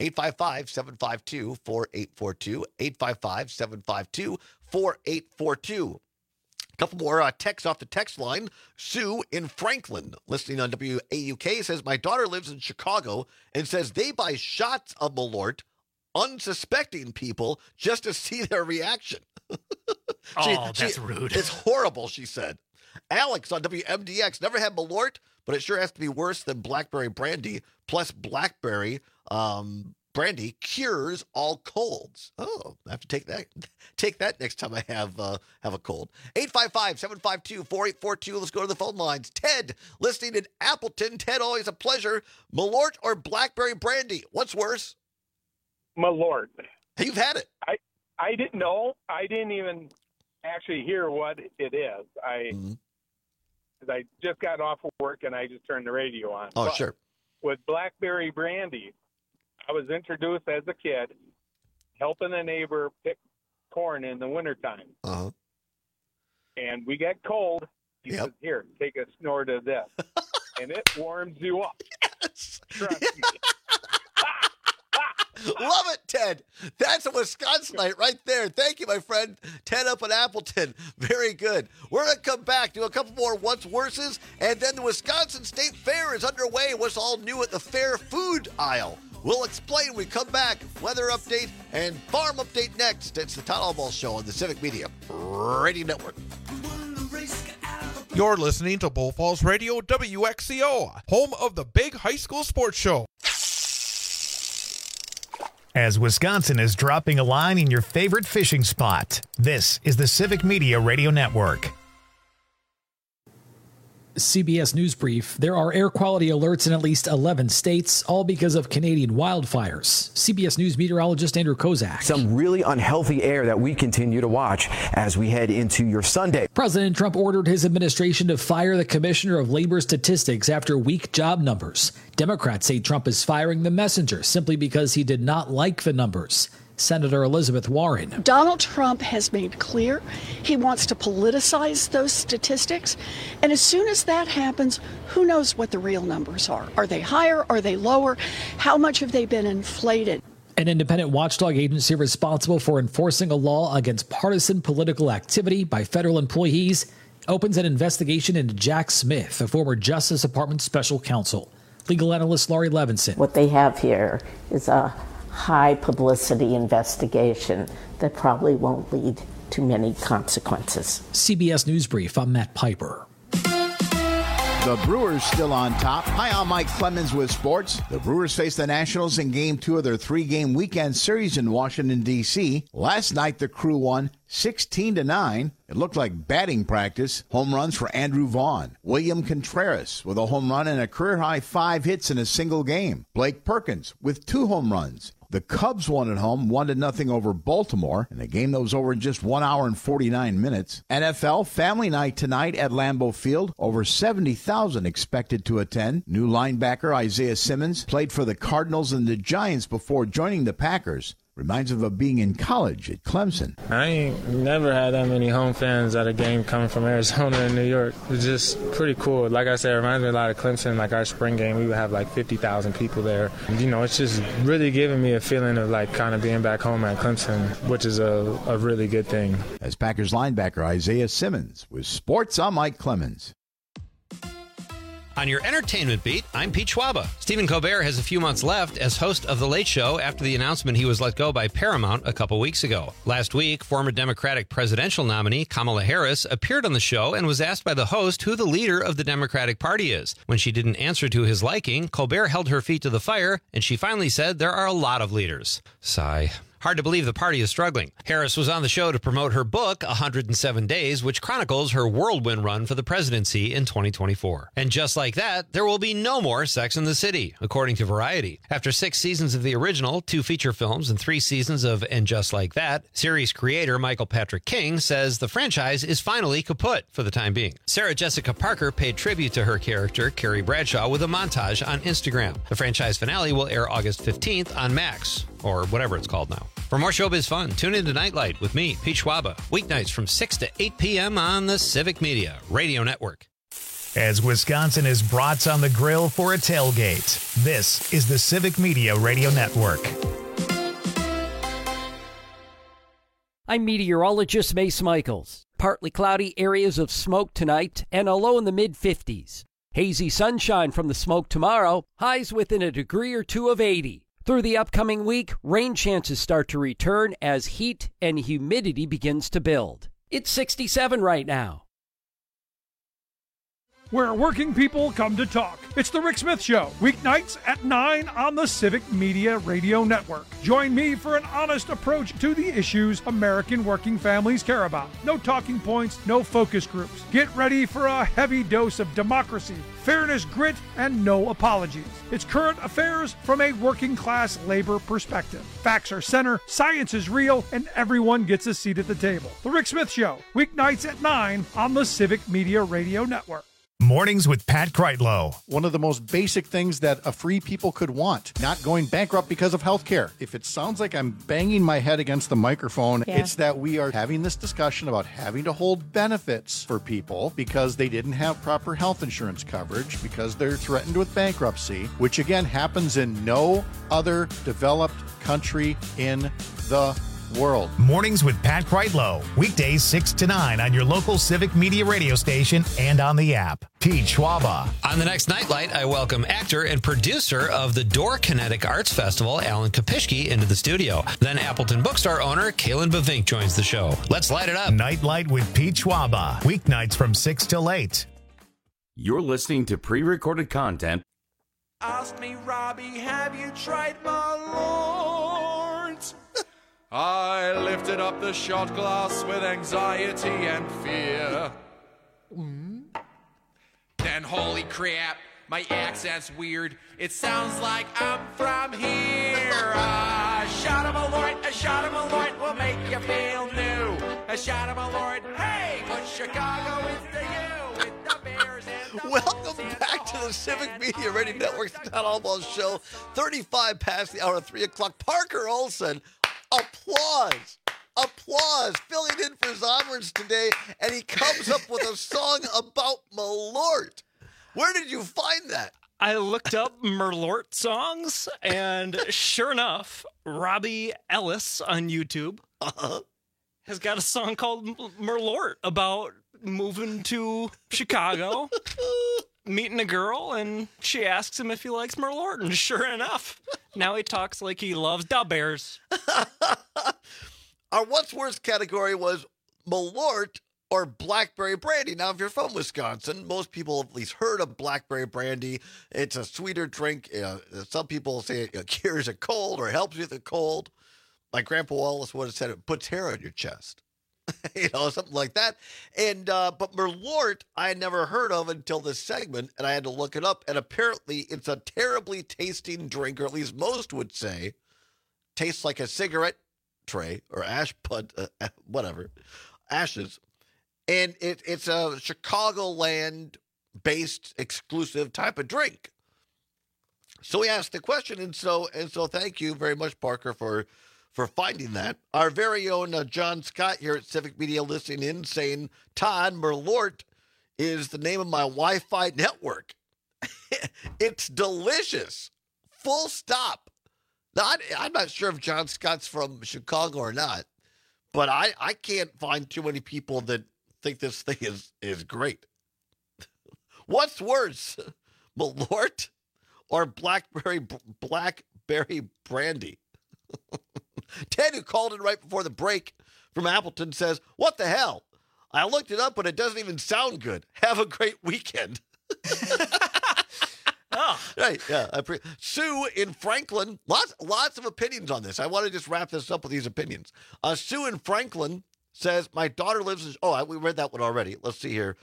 Speaker 20: 855-752-4842. 855-752-4842. A couple more texts off the text line. Sue in Franklin, listening on WAUK, says, "My daughter lives in Chicago and says they buy shots of Malort, unsuspecting people, just to see their reaction."
Speaker 21: That's rude.
Speaker 20: It's horrible, she said. Alex on WMDX, "Never had Malort, but it sure has to be worse than blackberry brandy. Plus blackberry brandy cures all colds." Oh, I have to take that next time I have a cold. 855-752-4842. Let's go to the phone lines. Ted, listening in Appleton. Ted, always a pleasure. Malort or blackberry brandy? What's worse?
Speaker 29: Malort.
Speaker 20: You've had it.
Speaker 29: I didn't know. I didn't even actually hear what it is. I just got off of work and I just turned the radio on.
Speaker 20: Oh, sure.
Speaker 29: With blackberry brandy, I was introduced as a kid helping a neighbor pick corn in the wintertime.
Speaker 20: Uh-huh.
Speaker 29: And we got cold. He says, "Here, take a snort of this." and it warms you up.
Speaker 20: Yes.
Speaker 29: Trust me.
Speaker 20: Love it, Ted. That's a Wisconsinite right there. Thank you, my friend. Ted up in Appleton. Very good. We're going to come back, do a couple more What's Worses, and then the Wisconsin State Fair is underway. What's all new at the fair food aisle? We'll explain when we come back. Weather update and farm update next. It's the Todd Albaugh Show on the Civic Media Radio Network.
Speaker 3: You're listening to Bull Falls Radio WXCO, home of the big high school sports show.
Speaker 1: As Wisconsin is dropping a line in your favorite fishing spot, this is the Civic Media Radio Network.
Speaker 6: CBS News Brief. There are air quality alerts in at least 11 states, all because of Canadian wildfires. CBS News meteorologist Andrew Kozak.
Speaker 7: Some really unhealthy air that we continue to watch as we head into your Sunday.
Speaker 6: President Trump ordered his administration to fire the Commissioner of Labor Statistics after weak job numbers. Democrats say Trump is firing the messenger simply because he did not like the numbers. Senator Elizabeth Warren.
Speaker 8: Donald Trump has made clear he wants to politicize those statistics. And as soon as that happens, who knows what the real numbers are? Are they higher? Are they lower? How much have they been inflated?
Speaker 6: An independent watchdog agency responsible for enforcing a law against partisan political activity by federal employees opens an investigation into Jack Smith, a former Justice Department special counsel. Legal analyst Laurie Levinson.
Speaker 9: What they have here is a high publicity investigation that probably won't lead to many consequences.
Speaker 6: CBS News Brief, I'm Matt Piper.
Speaker 10: The Brewers still on top. Hi, I'm Mike Clemens with sports. The Brewers face the Nationals in Game 2 of their 3-game weekend series in Washington, D.C. Last night, the Crew won 16-9. It looked like batting practice. Home runs for Andrew Vaughn. William Contreras with a home run and a career-high 5 hits in a single game. Blake Perkins with 2 home runs. The Cubs won at home 1-0 over Baltimore in a game that was over in just 1 hour and 49 minutes. NFL Family Night tonight at Lambeau Field. Over 70,000 expected to attend. New linebacker Isaiah Simmons played for the Cardinals and the Giants before joining the Packers. Reminds him of being in college at Clemson.
Speaker 11: I ain't never had that many home fans at a game coming from Arizona and New York. It's just pretty cool. Like I said, it reminds me a lot of Clemson. Like our spring game, we would have like 50,000 people there. You know, it's just really giving me a feeling of like kind of being back home at Clemson, which is a really good thing.
Speaker 10: As Packers linebacker Isaiah Simmons with sports, I'm Mike Clemens.
Speaker 24: On your entertainment beat, I'm Pete Schwaba. Stephen Colbert has a few months left as host of The Late Show after the announcement he was let go by Paramount a couple weeks ago. Last week, former Democratic presidential nominee Kamala Harris appeared on the show and was asked by the host who the leader of the Democratic Party is. When she didn't answer to his liking, Colbert held her feet to the fire, and she finally said there are a lot of leaders. Sigh. Hard to believe the party is struggling. Harris was on the show to promote her book, 107 Days, which chronicles her whirlwind run for the presidency in 2024. And just like that, there will be no more Sex and the City, according to Variety. After 6 seasons of the original, 2 feature films, and 3 seasons of And Just Like That, series creator Michael Patrick King says the franchise is finally kaput for the time being. Sarah Jessica Parker paid tribute to her character, Carrie Bradshaw, with a montage on Instagram. The franchise finale will air August 15th on Max, or whatever it's called now. For more showbiz fun, tune in to Nightlight with me, Pete Schwaba, weeknights from 6 to 8 p.m. on the Civic Media Radio Network.
Speaker 1: As Wisconsin is brats on the grill for a tailgate, this is the Civic Media Radio Network.
Speaker 12: I'm meteorologist Mace Michaels. Partly cloudy areas of smoke tonight and a low in the mid-50s. Hazy sunshine from the smoke tomorrow, highs within a degree or 2 of 80. Through the upcoming week, rain chances start to return as heat and humidity begins to build. It's 67 right now.
Speaker 17: Where working people come to talk. It's the Rick Smith Show, weeknights at 9 on the Civic Media Radio Network. Join me for an honest approach to the issues American working families care about. No talking points, no focus groups. Get ready for a heavy dose of democracy, fairness, grit, and no apologies. It's current affairs from a working class labor perspective. Facts are center, science is real, and everyone gets a seat at the table. The Rick Smith Show, weeknights at 9 on the Civic Media Radio Network.
Speaker 1: Mornings with Pat Kreitlow.
Speaker 4: One of the most basic things that a free people could want, not going bankrupt because of health care. If it sounds like I'm banging my head against the microphone, it's that we are having this discussion about having to hold benefits for people because they didn't have proper health insurance coverage, because they're threatened with bankruptcy, which again happens in no other developed country in the world.
Speaker 1: Mornings with Pat Kreitlow. Weekdays 6 to 9 on your local Civic Media radio station and on the app. Pete Schwaba.
Speaker 24: On the next Nightlight, I welcome actor and producer of the Door Kinetic Arts Festival, Alan Kopishki, into the studio. Then Appleton Bookstore owner, Kalen Bavink, joins the show. Let's light it up.
Speaker 1: Nightlight with Pete Schwaba. Weeknights from 6 till 8.
Speaker 18: You're listening to pre-recorded content.
Speaker 5: Ask me, Robbie, have you tried my Lord? I lifted up the shot glass with anxiety and fear. Then, holy crap, my accent's weird. It sounds like I'm from here. A shot of a Lord will make you feel new. A shot of a Lord, hey, but Chicago is to you. With the Bears and the
Speaker 20: Welcome back to the Civic Media Radio Network's Town Hall Show. 35 past the hour of 3 o'clock. Parker Olson, applause, filling in for Zonwards today, and he comes up with a song about Malort. Where did you find that?
Speaker 21: I looked up Merlort songs, and sure enough, Robbie Ellis on YouTube has got a song called Merlort about moving to Chicago, meeting a girl, and she asks him if he likes Merlort, and sure enough, now he talks like he loves the Bears.
Speaker 20: Our What's Worse category was Malort or Blackberry Brandy. Now, if you're from Wisconsin, most people have at least heard of Blackberry Brandy. It's a sweeter drink. Some people say it cures a cold or helps you with a cold. My Grandpa Wallace would have said it puts hair on your chest. Something like that. And but Merlort, I had never heard of until this segment, and I had to look it up. And apparently, it's a terribly tasting drink, or at least most would say, tastes like a cigarette tray or ash bud, whatever, ashes. And it's a Chicagoland-based exclusive type of drink. So we asked the question, and so thank you very much, Parker, for finding that. Our very own John Scott here at Civic Media listening in, saying, Todd, Merlort is the name of my Wi-Fi network. It's delicious. Full stop. Now, I'm not sure if John Scott's from Chicago or not, but I can't find too many people that think this thing is great. What's worse, Malort or Blackberry Brandy? Ted, who called in right before the break from Appleton, says, what the hell? I looked it up, but it doesn't even sound good. Have a great weekend.
Speaker 21: Oh.
Speaker 20: Right, yeah. Sue in Franklin, lots of opinions on this. I want to just wrap this up with these opinions. Sue in Franklin says, my daughter lives in... Oh, we read that one already. Let's see here.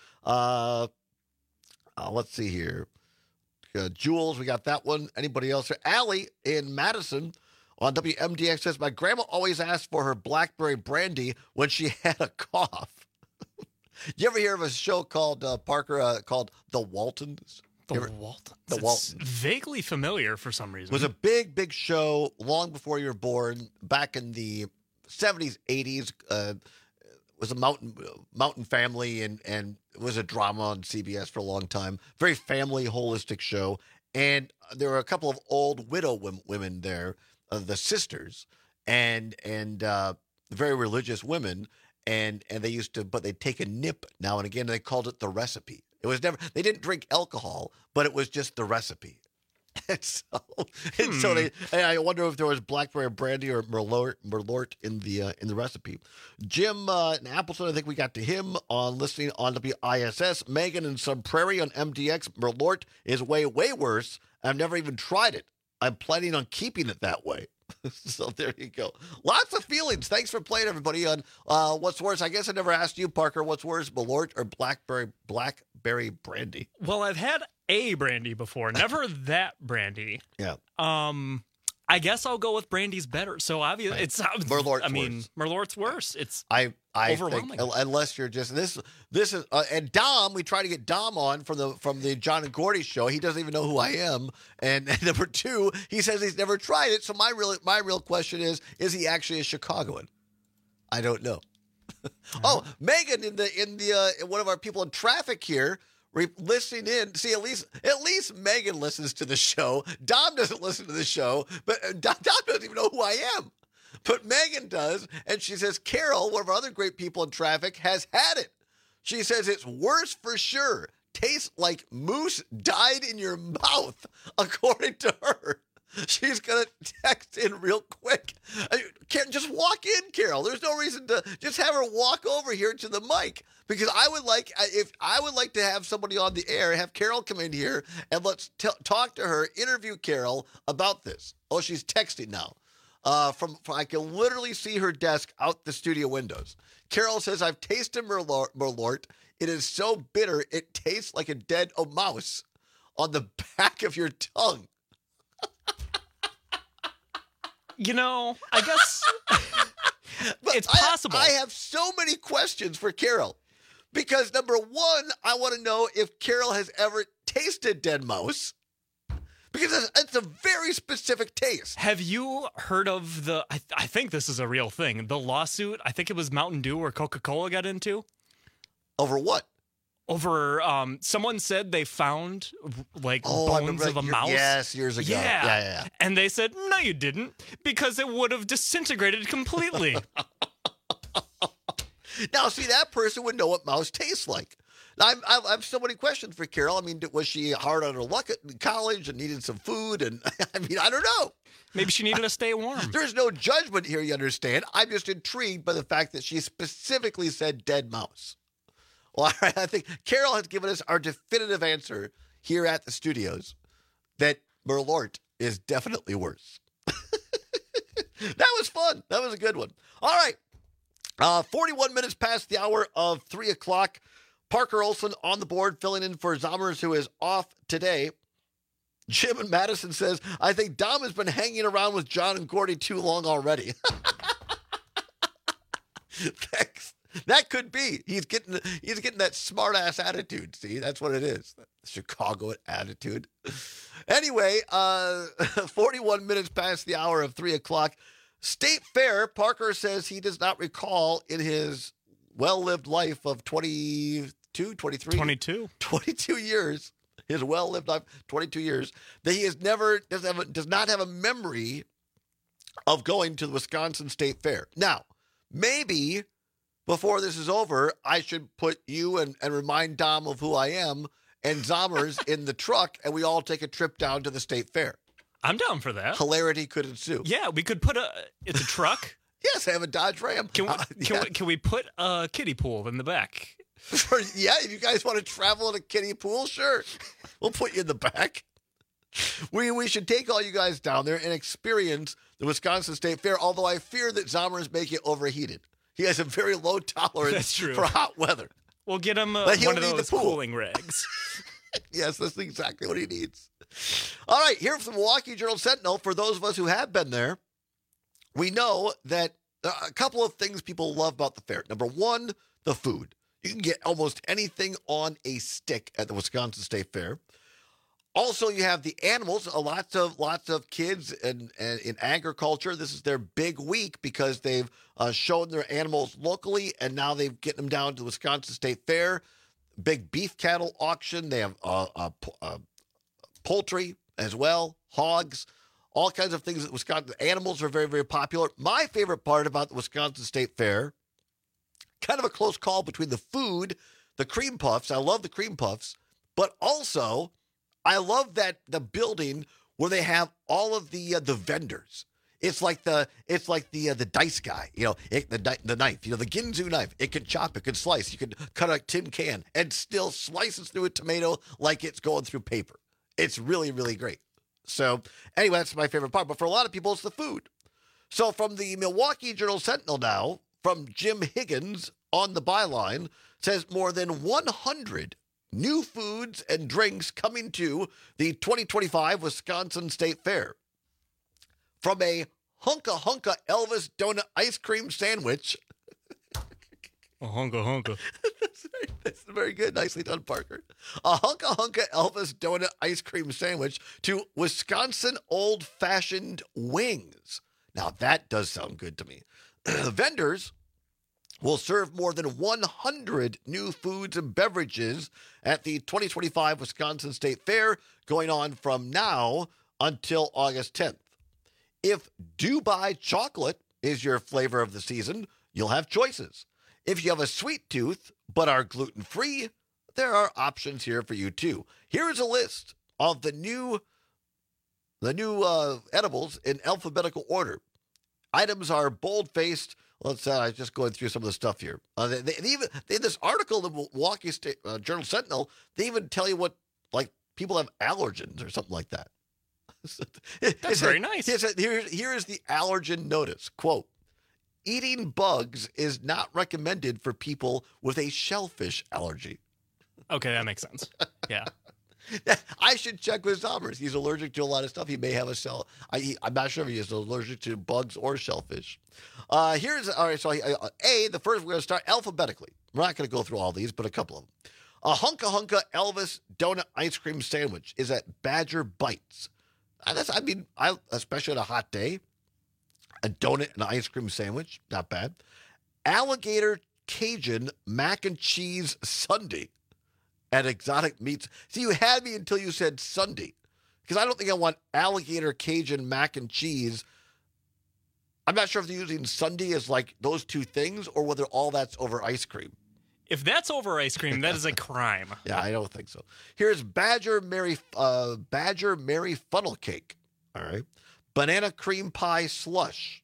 Speaker 20: Jules, we got that one. Anybody else? Allie in Madison on WMDX says, my grandma always asked for her Blackberry Brandy when she had a cough. You ever hear of a show called, Parker, called The Waltons?
Speaker 21: The Waltons?
Speaker 20: The Waltons.
Speaker 21: Vaguely familiar for some reason.
Speaker 20: It was a big show long before you were born, back in the 70s, 80s. It was a mountain family, and it was a drama on CBS for a long time. Very family, holistic show. And there were a couple of old widow women there, the sisters, and very religious women. And they used to, but they'd take a nip now and again, and they called it the recipe. It was never, they didn't drink alcohol, but it was just the recipe. And so I wonder if there was Blackberry Brandy or Merlort in the recipe. Jim in Appleton, I think we got to him on listening on WISS. Megan in Sun Prairie on MDX. Merlort is way worse. I've never even tried it. I'm planning on keeping it that way. So there you go. Lots of feelings. Thanks for playing, everybody, on What's Worse. I guess I never asked you, Parker, what's worse, Malort or Blackberry Brandy?
Speaker 21: Well, I've had a brandy before, never that brandy.
Speaker 20: Yeah.
Speaker 21: I guess I'll go with Brandy's better. So obviously, it's
Speaker 20: Merlot's
Speaker 21: worse. Merlot's worse. It's
Speaker 20: I
Speaker 21: overwhelming.
Speaker 20: think unless you're just this is and Dom. We try to get Dom on from the John and Gordy show. He doesn't even know who I am. And number two, he says he's never tried it. So my real question is he actually a Chicagoan? I don't know. Oh, Megan in one of our people in traffic here. Listening in, see at least Megan listens to the show. Dom doesn't listen to the show, but Dom doesn't even know who I am. But Megan does, and she says Carol, one of our other great people in traffic, has had it. She says it's worse for sure. Tastes like moose died in your mouth, according to her. She's going to text in real quick. Just walk in, Carol. There's no reason to just have her walk over here to the mic because I would like to have somebody on the air, have Carol come in here and let's talk to her, interview Carol about this. Oh, she's texting now. From I can literally see her desk out the studio windows. Carol says, I've tasted Merlot. It is so bitter, it tastes like a dead mouse on the back of your tongue.
Speaker 21: I guess it's possible.
Speaker 20: I have so many questions for Carol because number one, I want to know if Carol has ever tasted dead mouse because it's a very specific taste.
Speaker 21: Have you heard of I think this is a real thing, the lawsuit, I think it was Mountain Dew or Coca-Cola got into?
Speaker 20: Over what?
Speaker 21: Over, someone said they found bones of a mouse.
Speaker 20: Yes, years ago. Yeah.
Speaker 21: And they said, no, you didn't, because it would have disintegrated completely.
Speaker 20: Now, see, that person would know what mouse tastes like. Now, I have so many questions for Carol. I mean, was she hard on her luck at college and needed some food? And I mean, I don't know.
Speaker 21: Maybe she needed to stay warm.
Speaker 20: There's no judgment here, you understand. I'm just intrigued by the fact that she specifically said dead mouse. Well, all right, I think Carol has given us our definitive answer here at the studios that Merlot is definitely worse. That was fun. That was a good one. All right. 41 minutes past the hour of 3 o'clock. Parker Olson on the board, filling in for Zommers, who is off today. Jim in Madison says, I think Dom has been hanging around with John and Gordy too long already. Thanks. That could be. He's getting that smart ass attitude. See, that's what it is. Chicago attitude. Anyway, 41 minutes past the hour of 3 o'clock. State Fair, Parker says he does not recall in his well-lived life of 22 years, his well-lived life, 22 years, that he has never, does not have a memory of going to the Wisconsin State Fair. Now, maybe before this is over, I should put you and remind Dom of who I am and Zommers in the truck, and we all take a trip down to the State Fair.
Speaker 21: I'm down for that.
Speaker 20: Hilarity could ensue.
Speaker 21: Yeah, we could put it's a truck.
Speaker 20: Yes, I have a Dodge Ram.
Speaker 21: Can we put a kiddie pool in the back?
Speaker 20: Yeah, if you guys want to travel in a kiddie pool, sure. We'll put you in the back. We should take all you guys down there and experience the Wisconsin State Fair, although I fear that Zommers make it overheated. He has a very low tolerance for hot weather.
Speaker 21: We'll get him one of those cooling rigs.
Speaker 20: Yes, that's exactly what he needs. All right, here from the Milwaukee Journal-Sentinel, for those of us who have been there, we know that a couple of things people love about the fair. Number one, the food. You can get almost anything on a stick at the Wisconsin State Fair. Also, you have the animals. Lots of kids in agriculture. This is their big week because they've shown their animals locally, and now they've getting them down to the Wisconsin State Fair. Big beef cattle auction. They have poultry as well, hogs, all kinds of things. Wisconsin animals are very, very popular. My favorite part about the Wisconsin State Fair, kind of a close call between the food, the cream puffs. I love the cream puffs, but also I love that the building where they have all of the vendors. It's like the dice guy, the knife, the Ginsu knife. It can chop, it can slice. You can cut a tin can and still slice it through a tomato like it's going through paper. It's really, really great. So anyway, that's my favorite part. But for a lot of people, it's the food. So from the Milwaukee Journal-Sentinel now, from Jim Higgins on the byline, says more than 100 new foods and drinks coming to the 2025 Wisconsin State Fair. from a Hunka Hunka Elvis donut ice cream sandwich.
Speaker 21: A hunka hunka.
Speaker 20: That's very good. Nicely done, Parker. A Hunka Hunka Elvis donut ice cream sandwich to Wisconsin old-fashioned wings. Now, that does sound good to me. The vendors will serve more than 100 new foods and beverages at the 2025 Wisconsin State Fair, going on from now until August 10th. If Dubai chocolate is your flavor of the season, you'll have choices. If you have a sweet tooth but are gluten-free, there are options here for you too. Here is a list of the new edibles in alphabetical order. Items are bold-faced. Let's just going through some of the stuff here. They even in this article in the Milwaukee State Journal Sentinel, they even tell you what people have allergens or something like that.
Speaker 21: That's very nice.
Speaker 20: Here is the allergen notice. Quote, eating bugs is not recommended for people with a shellfish allergy.
Speaker 21: Okay, that makes sense. Yeah.
Speaker 20: I should check with Zommers. He's allergic to a lot of stuff. He may have a shell. I'm not sure if he is allergic to bugs or shellfish. All right. So the first, we're going to start alphabetically. We're not going to go through all these, but a couple of them. A Hunka Hunka Elvis donut ice cream sandwich is at Badger Bites. Especially on a hot day, a donut and an ice cream sandwich, not bad. Alligator Cajun mac and cheese sundae at Exotic Meats. See, you had me until you said sundae, because I don't think I want alligator Cajun mac and cheese. I'm not sure if they're using sundae as like those two things or whether all that's over ice cream.
Speaker 21: If that's over ice cream, that is a crime.
Speaker 20: Yeah, I don't think so. Here's Badger Mary funnel cake. All right. Banana cream pie slush.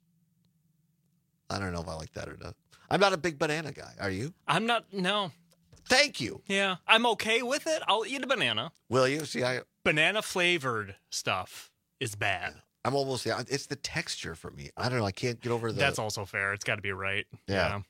Speaker 20: I don't know if I like that or not. I'm not a big banana guy. Are you?
Speaker 21: I'm not. No.
Speaker 20: Thank you.
Speaker 21: Yeah, I'm okay with it. I'll eat a banana.
Speaker 20: Will you? See,
Speaker 21: banana flavored stuff is bad.
Speaker 20: I'm almost there. It's the texture for me. I don't know. I can't get over the.
Speaker 21: That's also fair. It's got to be right.
Speaker 20: Yeah.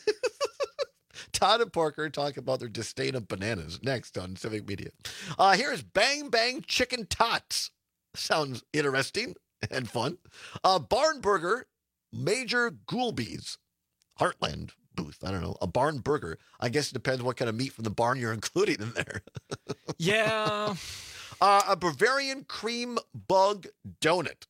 Speaker 20: Todd and Parker talk about their disdain of bananas next on Civic Media. Here's Bang Bang Chicken Tots. Sounds interesting and fun. Barn Burger, Major Goulby's Heartland booth. I don't know. A barn burger. I guess it depends what kind of meat from the barn you're including in there.
Speaker 21: Yeah.
Speaker 20: A Bavarian cream bug donut.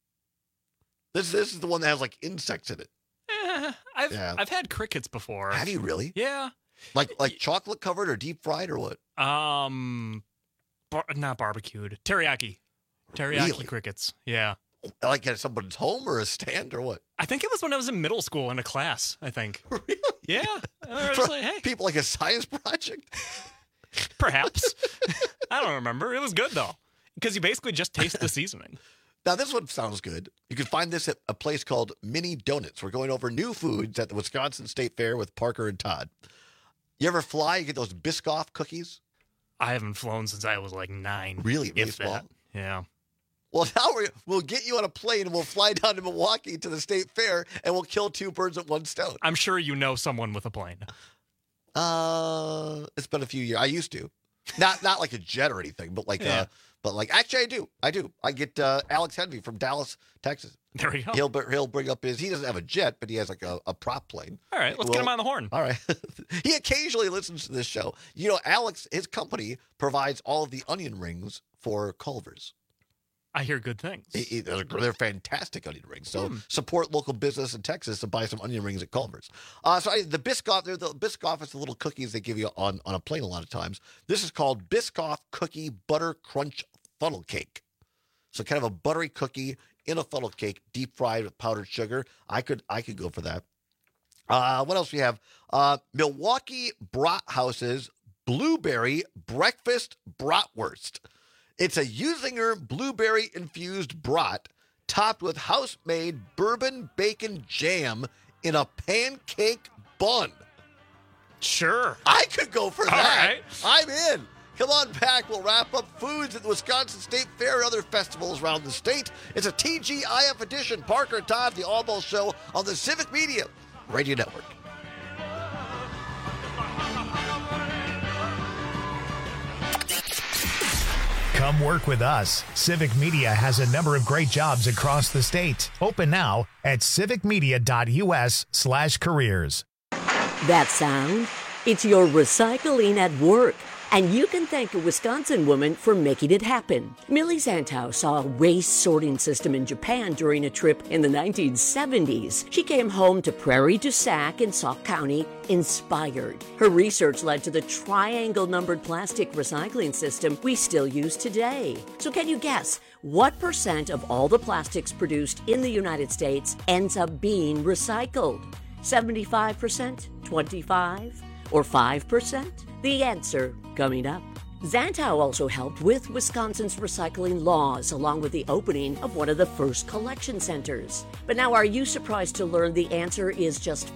Speaker 20: This is the one that has like insects in it.
Speaker 21: I've had crickets before.
Speaker 20: Have you really?
Speaker 21: Yeah.
Speaker 20: Like chocolate covered or deep fried or what?
Speaker 21: Not barbecued. Teriyaki. Teriyaki
Speaker 20: Really?
Speaker 21: Crickets. Yeah.
Speaker 20: Like at someone's home or a stand or what?
Speaker 21: I think it was when I was in middle school in a class, I think.
Speaker 20: Really?
Speaker 21: Yeah. I was like, hey.
Speaker 20: People like a science project?
Speaker 21: Perhaps. I don't remember. It was good, though, because you basically just taste the seasoning.
Speaker 20: Now, this one sounds good. You can find this at a place called Mini Donuts. We're going over new foods at the Wisconsin State Fair with Parker and Todd. You ever fly? You get those Biscoff cookies?
Speaker 21: I haven't flown since I was like 9.
Speaker 20: Really?
Speaker 21: If
Speaker 20: Baseball?
Speaker 21: that. Yeah.
Speaker 20: Well, now we'll get you on a plane and we'll fly down to Milwaukee to the State Fair and we'll kill two birds with one stone.
Speaker 21: I'm sure you know someone with a plane.
Speaker 20: It's been a few years. I used to. Not like a jet or anything, but like actually I do. I get Alex Henvey from Dallas, Texas.
Speaker 21: There we go.
Speaker 20: He'll bring up he doesn't have a jet, but he has like a prop plane.
Speaker 21: All right, let's get him on the horn.
Speaker 20: All right. He occasionally listens to this show. You know, Alex, his company provides all of the onion rings for Culver's.
Speaker 21: I hear good things.
Speaker 20: They're fantastic onion rings. So support local business in Texas and buy some onion rings at Culver's. The Biscoff is the little cookies they give you on a plane a lot of times. This is called Biscoff Cookie Butter Crunch Funnel Cake. So kind of a buttery cookie in a funnel cake, deep fried with powdered sugar. I could go for that. What else we have? Milwaukee Brat House's Blueberry Breakfast Bratwurst. It's a Usinger blueberry-infused brat topped with house-made bourbon bacon jam in a pancake bun.
Speaker 21: Sure.
Speaker 20: I could go for that.
Speaker 21: All right.
Speaker 20: I'm in. Come on back. We'll wrap up foods at the Wisconsin State Fair and other festivals around the state. It's a TGIF edition. Parker and Todd, the All-Ball Show on the Civic Media Radio Network.
Speaker 1: Come work with us. Civic Media has a number of great jobs across the state. Open now at civicmedia.us/careers.
Speaker 13: That sound? It's your recycling at work. And you can thank a Wisconsin woman for making it happen. Millie Zantow saw a waste sorting system in Japan during a trip in the 1970s. She came home to Prairie du Sac in Sauk County inspired. Her research led to the triangle-numbered plastic recycling system we still use today. So can you guess what percent of all the plastics produced in the United States ends up being recycled? 75%? 25%? Or 5%? The answer coming up. Zantow also helped with Wisconsin's recycling laws, along with the opening of one of the first collection centers. But now, are you surprised to learn the answer is just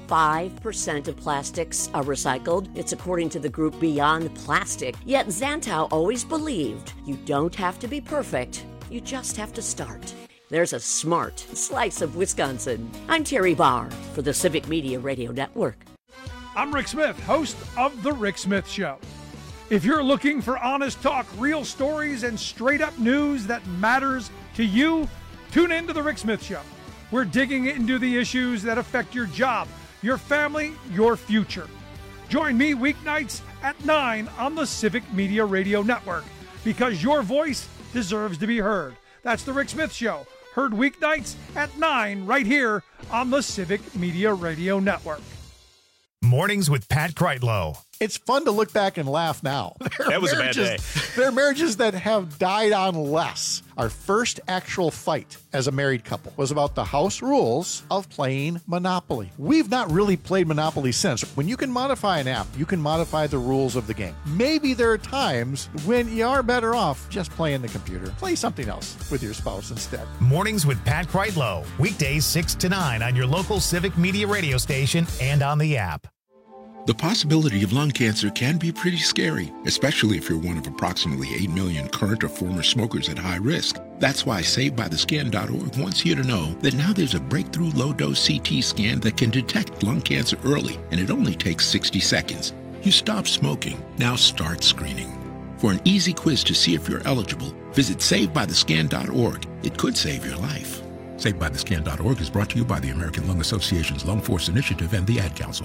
Speaker 13: 5% of plastics are recycled? It's according to the group Beyond Plastic. Yet Zantow always believed you don't have to be perfect, you just have to start. There's a smart slice of Wisconsin. I'm Terry Barr for the Civic Media Radio Network.
Speaker 17: I'm Rick Smith, host of The Rick Smith Show. If you're looking for honest talk, real stories, and straight-up news that matters to you, tune in to The Rick Smith Show. We're digging into the issues that affect your job, your family, your future. Join me weeknights at 9 on the Civic Media Radio Network, because your voice deserves to be heard. That's The Rick Smith Show, heard weeknights at 9 right here on the Civic Media Radio Network.
Speaker 1: Mornings with Pat Kreitlow.
Speaker 4: It's fun to look back and laugh now.
Speaker 14: That was a bad day.
Speaker 4: There are marriages that have died on less. Our first actual fight as a married couple was about the house rules of playing Monopoly. We've not really played Monopoly since. When you can modify an app, you can modify the rules of the game. Maybe there are times when you are better off just playing the computer. Play something else with your spouse instead.
Speaker 1: Mornings with Pat Kreitlow. Weekdays 6 to 9 on your local Civic Media radio station and on the app.
Speaker 28: The possibility of lung cancer can be pretty scary, especially if you're one of approximately 8 million current or former smokers at high risk. That's why SaveByTheScan.org wants you to know that now there's a breakthrough low-dose CT scan that can detect lung cancer early, and it only takes 60 seconds. You stop smoking, now start screening. For an easy quiz to see if you're eligible, visit SaveByTheScan.org. It could save your life. SaveByTheScan.org is brought to you by the American Lung Association's Lung Force Initiative and the Ad Council.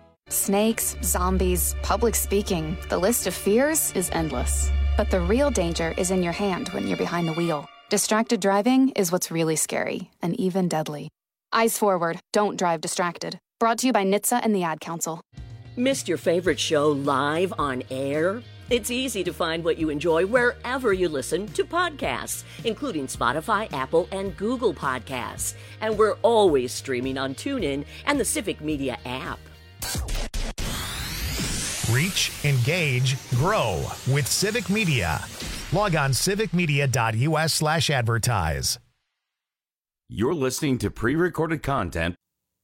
Speaker 15: Snakes, zombies, public speaking. The list of fears is endless. But the real danger is in your hand when you're behind the wheel. Distracted driving is what's really scary and even deadly. Eyes forward. Don't drive distracted. Brought to you by NHTSA and the Ad Council.
Speaker 13: Missed your favorite show live on air? It's easy to find what you enjoy wherever you listen to podcasts, including Spotify, Apple, and Google Podcasts. And we're always streaming on TuneIn and the Civic Media app.
Speaker 1: Reach, engage, grow with Civic Media. Log on civicmedia.us/advertise.
Speaker 18: You're listening to pre-recorded content.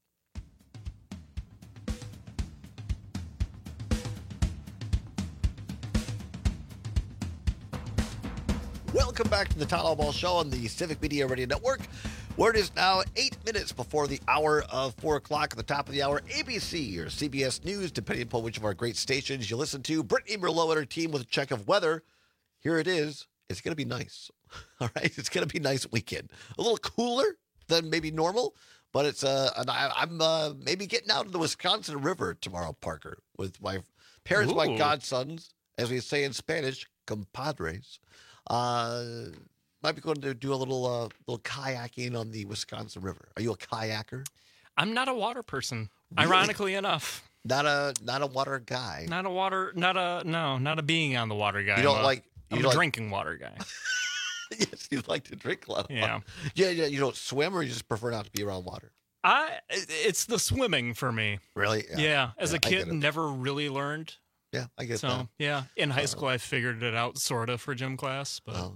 Speaker 20: Welcome back to the Todd Albaugh Show on the Civic Media Radio Network, where it is now 8 minutes before the hour of 4 o'clock. At the top of the hour, ABC or CBS News, depending upon which of our great stations you listen to. Brittany Merlot and her team with a check of weather. Here it is. It's going to be nice. All right? It's going to be a nice weekend. A little cooler than maybe normal, but it's I'm maybe getting out of the Wisconsin River tomorrow, Parker, with my parents, my godsons, as we say in Spanish, compadres. Might be going to do a little kayaking on the Wisconsin River. Are you a kayaker?
Speaker 21: I'm not a water person.
Speaker 20: Really?
Speaker 21: Ironically enough,
Speaker 20: not a water guy.
Speaker 21: Not a being on the water guy.
Speaker 20: You don't
Speaker 21: I'm a drinking water guy.
Speaker 20: Yes, you like to drink a lot of water.
Speaker 21: Yeah.
Speaker 20: Yeah. You don't swim, or you just prefer not to be around water?
Speaker 21: It's the swimming for me.
Speaker 20: Really?
Speaker 21: Yeah. As a kid, never really learned.
Speaker 20: Yeah, I get that.
Speaker 21: So, yeah, in high school, I figured it out sort of for gym class, but.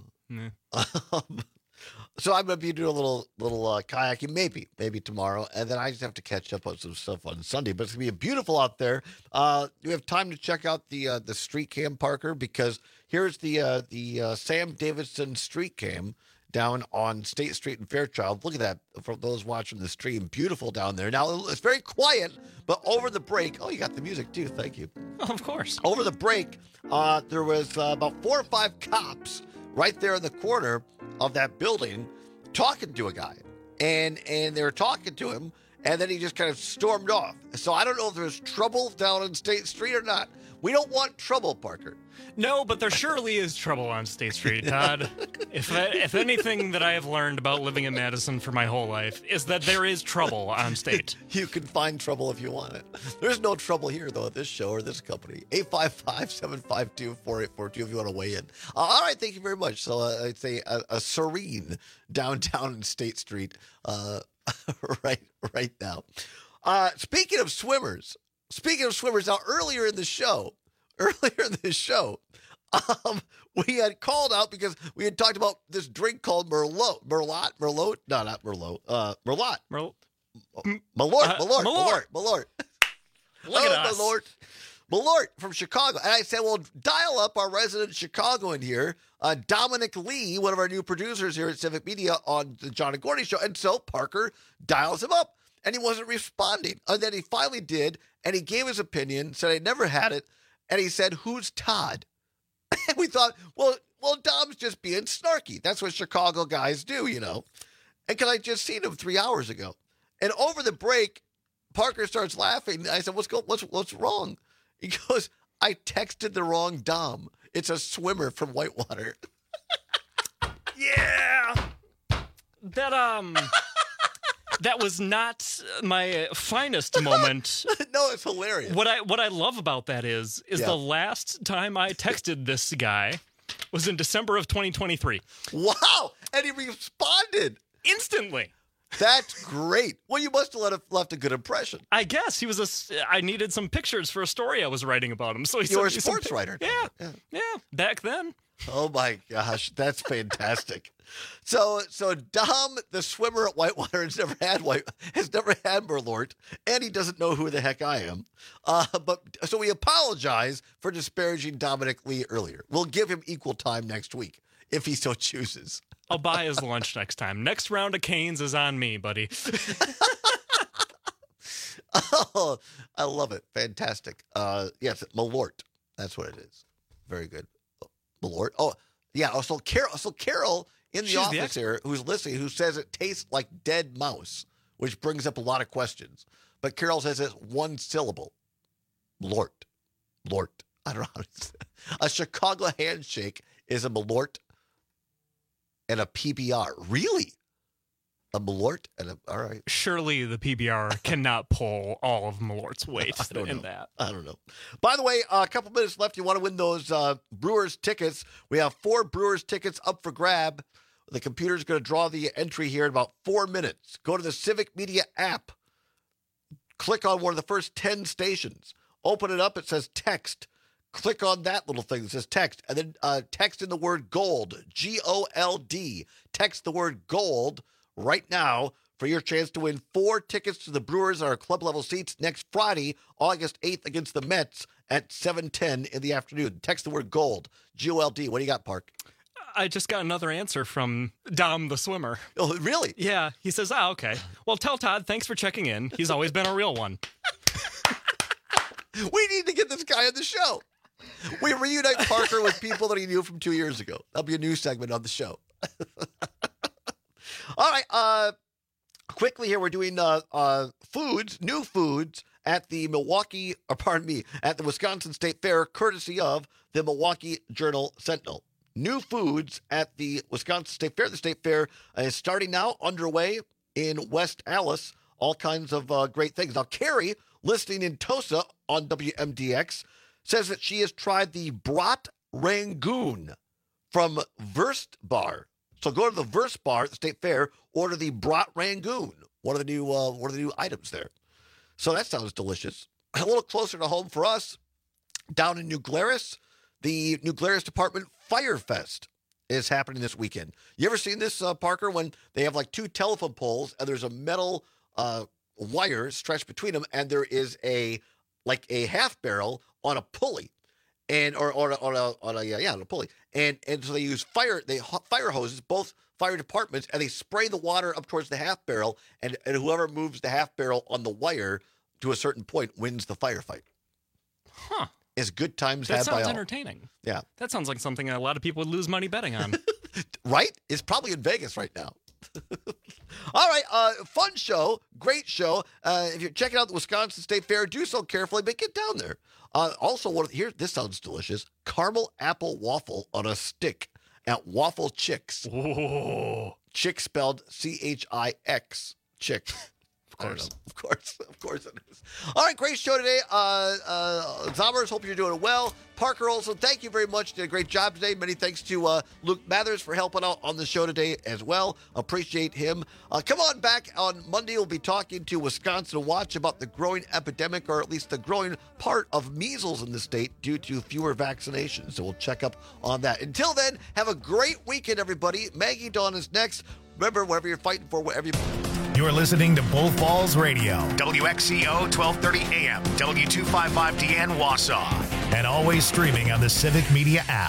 Speaker 20: So I'm going to be doing a little kayaking, maybe tomorrow, and then I just have to catch up on some stuff on Sunday. But it's going to be beautiful out there. We have time to check out the street cam, Parker, because here's the Sam Davidson street cam down on State Street in Fairchild. Look at that for those watching the stream. Beautiful down there. Now, it's very quiet, but over the break, you got the music too. Thank you.
Speaker 21: Of course.
Speaker 20: Over the break, there was about 4 or 5 cops right there in the corner of that building talking to a guy. And they were talking to him, and then he just kind of stormed off. So I don't know if there's trouble down on State Street or not. We don't want trouble, Parker.
Speaker 21: No, but there surely is trouble on State Street, Todd. If anything that I have learned about living in Madison for my whole life is that there is trouble on State.
Speaker 20: You can find trouble if you want it. There's no trouble here, though, at this show or this company. 855-752-4842 if you want to weigh in. All right, thank you very much. So I'd say a serene downtown in State Street right now. Speaking of swimmers, now earlier in the show, we had called out because we had talked about this drink called Merlot. Malort.
Speaker 21: Look at us.
Speaker 20: Malort from Chicago. And I said, well, dial up our resident Chicagoan here, Dominic Lee, one of our new producers here at Civic Media on the John and Gordy show. And so Parker dials him up, and he wasn't responding. And then he finally did, and he gave his opinion, said I never had it, and he said, who's Todd? And we thought, well, Dom's just being snarky. That's what Chicago guys do, you know. And because I just seen him 3 hours ago. And over the break, Parker starts laughing. I said, what's wrong? He goes, I texted the wrong Dom. It's a swimmer from Whitewater.
Speaker 21: Yeah. That was not my finest moment.
Speaker 20: No, it's hilarious.
Speaker 21: What I love about that is the last time I texted this guy was in December of 2023.
Speaker 20: Wow. And he responded
Speaker 21: instantly.
Speaker 20: That's great. Well, you must have left a good impression.
Speaker 21: I guess I needed some pictures for a story I was writing about him. So
Speaker 20: you were a sports writer.
Speaker 21: Yeah. Back then.
Speaker 20: Oh my gosh, that's fantastic. So Dom, the swimmer at Whitewater, has never had Merlort, and he doesn't know who the heck I am. So we apologize for disparaging Dominic Lee earlier. We'll give him equal time next week if he so chooses.
Speaker 21: I'll buy his lunch next time. Next round of Canes is on me, buddy.
Speaker 20: Oh, I love it. Fantastic. Yes, Malort. That's what it is. Very good. Malort. Oh, yeah. So Carol in the office here, who's listening, who says it tastes like dead mouse, which brings up a lot of questions. But Carol says it's one syllable. Malort. I don't know how to say it. A Chicago handshake is a Malort and a PBR. Really? A Malort and a, all right.
Speaker 21: Surely the PBR cannot pull all of Malort's weight in that.
Speaker 20: I don't know. By the way, a couple minutes left. You want to win those Brewers tickets. We have 4 Brewers tickets up for grab. The computer's going to draw the entry here in about 4 minutes. Go to the Civic Media app. Click on one of the first 10 stations. Open it up. It says text. Click on that little thing that says text, and then text in the word gold, G-O-L-D. Text the word gold right now for your chance to win 4 tickets to the Brewers on our club level seats next Friday, August 8th against the Mets at 7:10 in the afternoon. Text the word gold, G-O-L-D. What do you got, Park?
Speaker 21: I just got another answer from Dom the swimmer.
Speaker 20: Oh, really?
Speaker 21: Yeah. He says, okay. Well, tell Todd, thanks for checking in. He's always been a real one.
Speaker 20: We need to get this guy on the show. We reunite Parker with people that he knew from 2 years ago. That'll be a new segment on the show. All right. Quickly here, we're doing new foods at the at the Wisconsin State Fair, courtesy of the Milwaukee Journal-Sentinel. New foods at the Wisconsin State Fair. The State Fair is starting now, underway in West Allis. All kinds of great things. Now, Carrie, listening in Tosa on WMDX, says that she has tried the Brat Rangoon from Verst Bar. So go to the Verst Bar at the State Fair, order the Brat Rangoon, one of the new items there. So that sounds delicious. A little closer to home for us, down in New Glarus, the New Glarus Department Fire Fest is happening this weekend. You ever seen this, Parker, when they have like 2 telephone poles and there's a metal wire stretched between them, and there is a half barrel on a pulley, and on a pulley, and so they use fire hoses, both fire departments, and they spray the water up towards the half barrel, and whoever moves the half barrel on the wire to a certain point wins the firefight.
Speaker 21: Huh.
Speaker 20: as good times
Speaker 21: That
Speaker 20: had by
Speaker 21: sounds
Speaker 20: all.
Speaker 21: entertaining.
Speaker 20: Yeah.
Speaker 21: That sounds like something a lot of people would lose money betting on.
Speaker 20: Right? It's probably in Vegas right now. All right, fun show, great show. If you're checking out the Wisconsin State Fair, do so carefully, but get down there. Also, this sounds delicious: caramel apple waffle on a stick at Waffle Chicks.
Speaker 21: Whoa.
Speaker 20: Chick spelled Chix. Chick. Of course it is. All right, great show today. Zommers, hope you're doing well. Parker Olson, thank you very much. Did a great job today. Many thanks to Luke Mathers for helping out on the show today as well. Appreciate him. Come on back on Monday. We'll be talking to Wisconsin Watch about the growing epidemic, or at least the growing part of measles in the state due to fewer vaccinations. So we'll check up on that. Until then, have a great weekend, everybody. Maggie Dawn is next. Remember, whatever you're fighting for, whatever
Speaker 1: You're listening to Bull Falls Radio, WXCO 1230 AM, W255DN Wausau, and always streaming on the Civic Media app.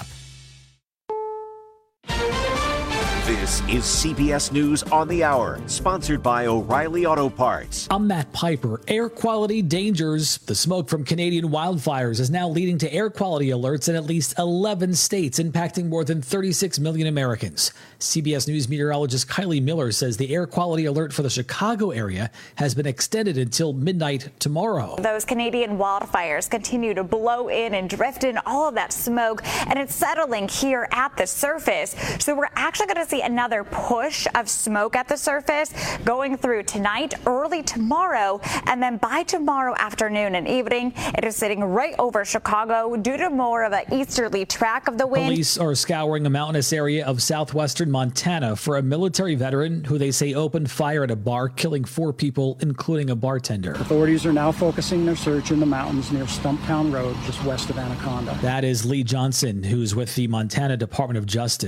Speaker 2: This is CBS News on the Hour, sponsored by O'Reilly Auto Parts.
Speaker 6: I'm Matt Piper. Air quality dangers. The smoke from Canadian wildfires is now leading to air quality alerts in at least 11 states, impacting more than 36 million Americans. CBS News meteorologist Kylie Miller says the air quality alert for the Chicago area has been extended until midnight tomorrow.
Speaker 14: Those Canadian wildfires continue to blow in and drift in all of that smoke, and it's settling here at the surface. So we're actually going to see another push of smoke at the surface going through tonight, early tomorrow, and then by tomorrow afternoon and evening, it is sitting right over Chicago due to more of an easterly track of the wind.
Speaker 6: Police are scouring a mountainous area of southwestern Montana for a military veteran who they say opened fire at a bar, killing 4 people, including a bartender.
Speaker 16: Authorities are now focusing their search in the mountains near Stumptown Road, just west of Anaconda.
Speaker 6: That is Lee Johnson, who's with the Montana Department of Justice.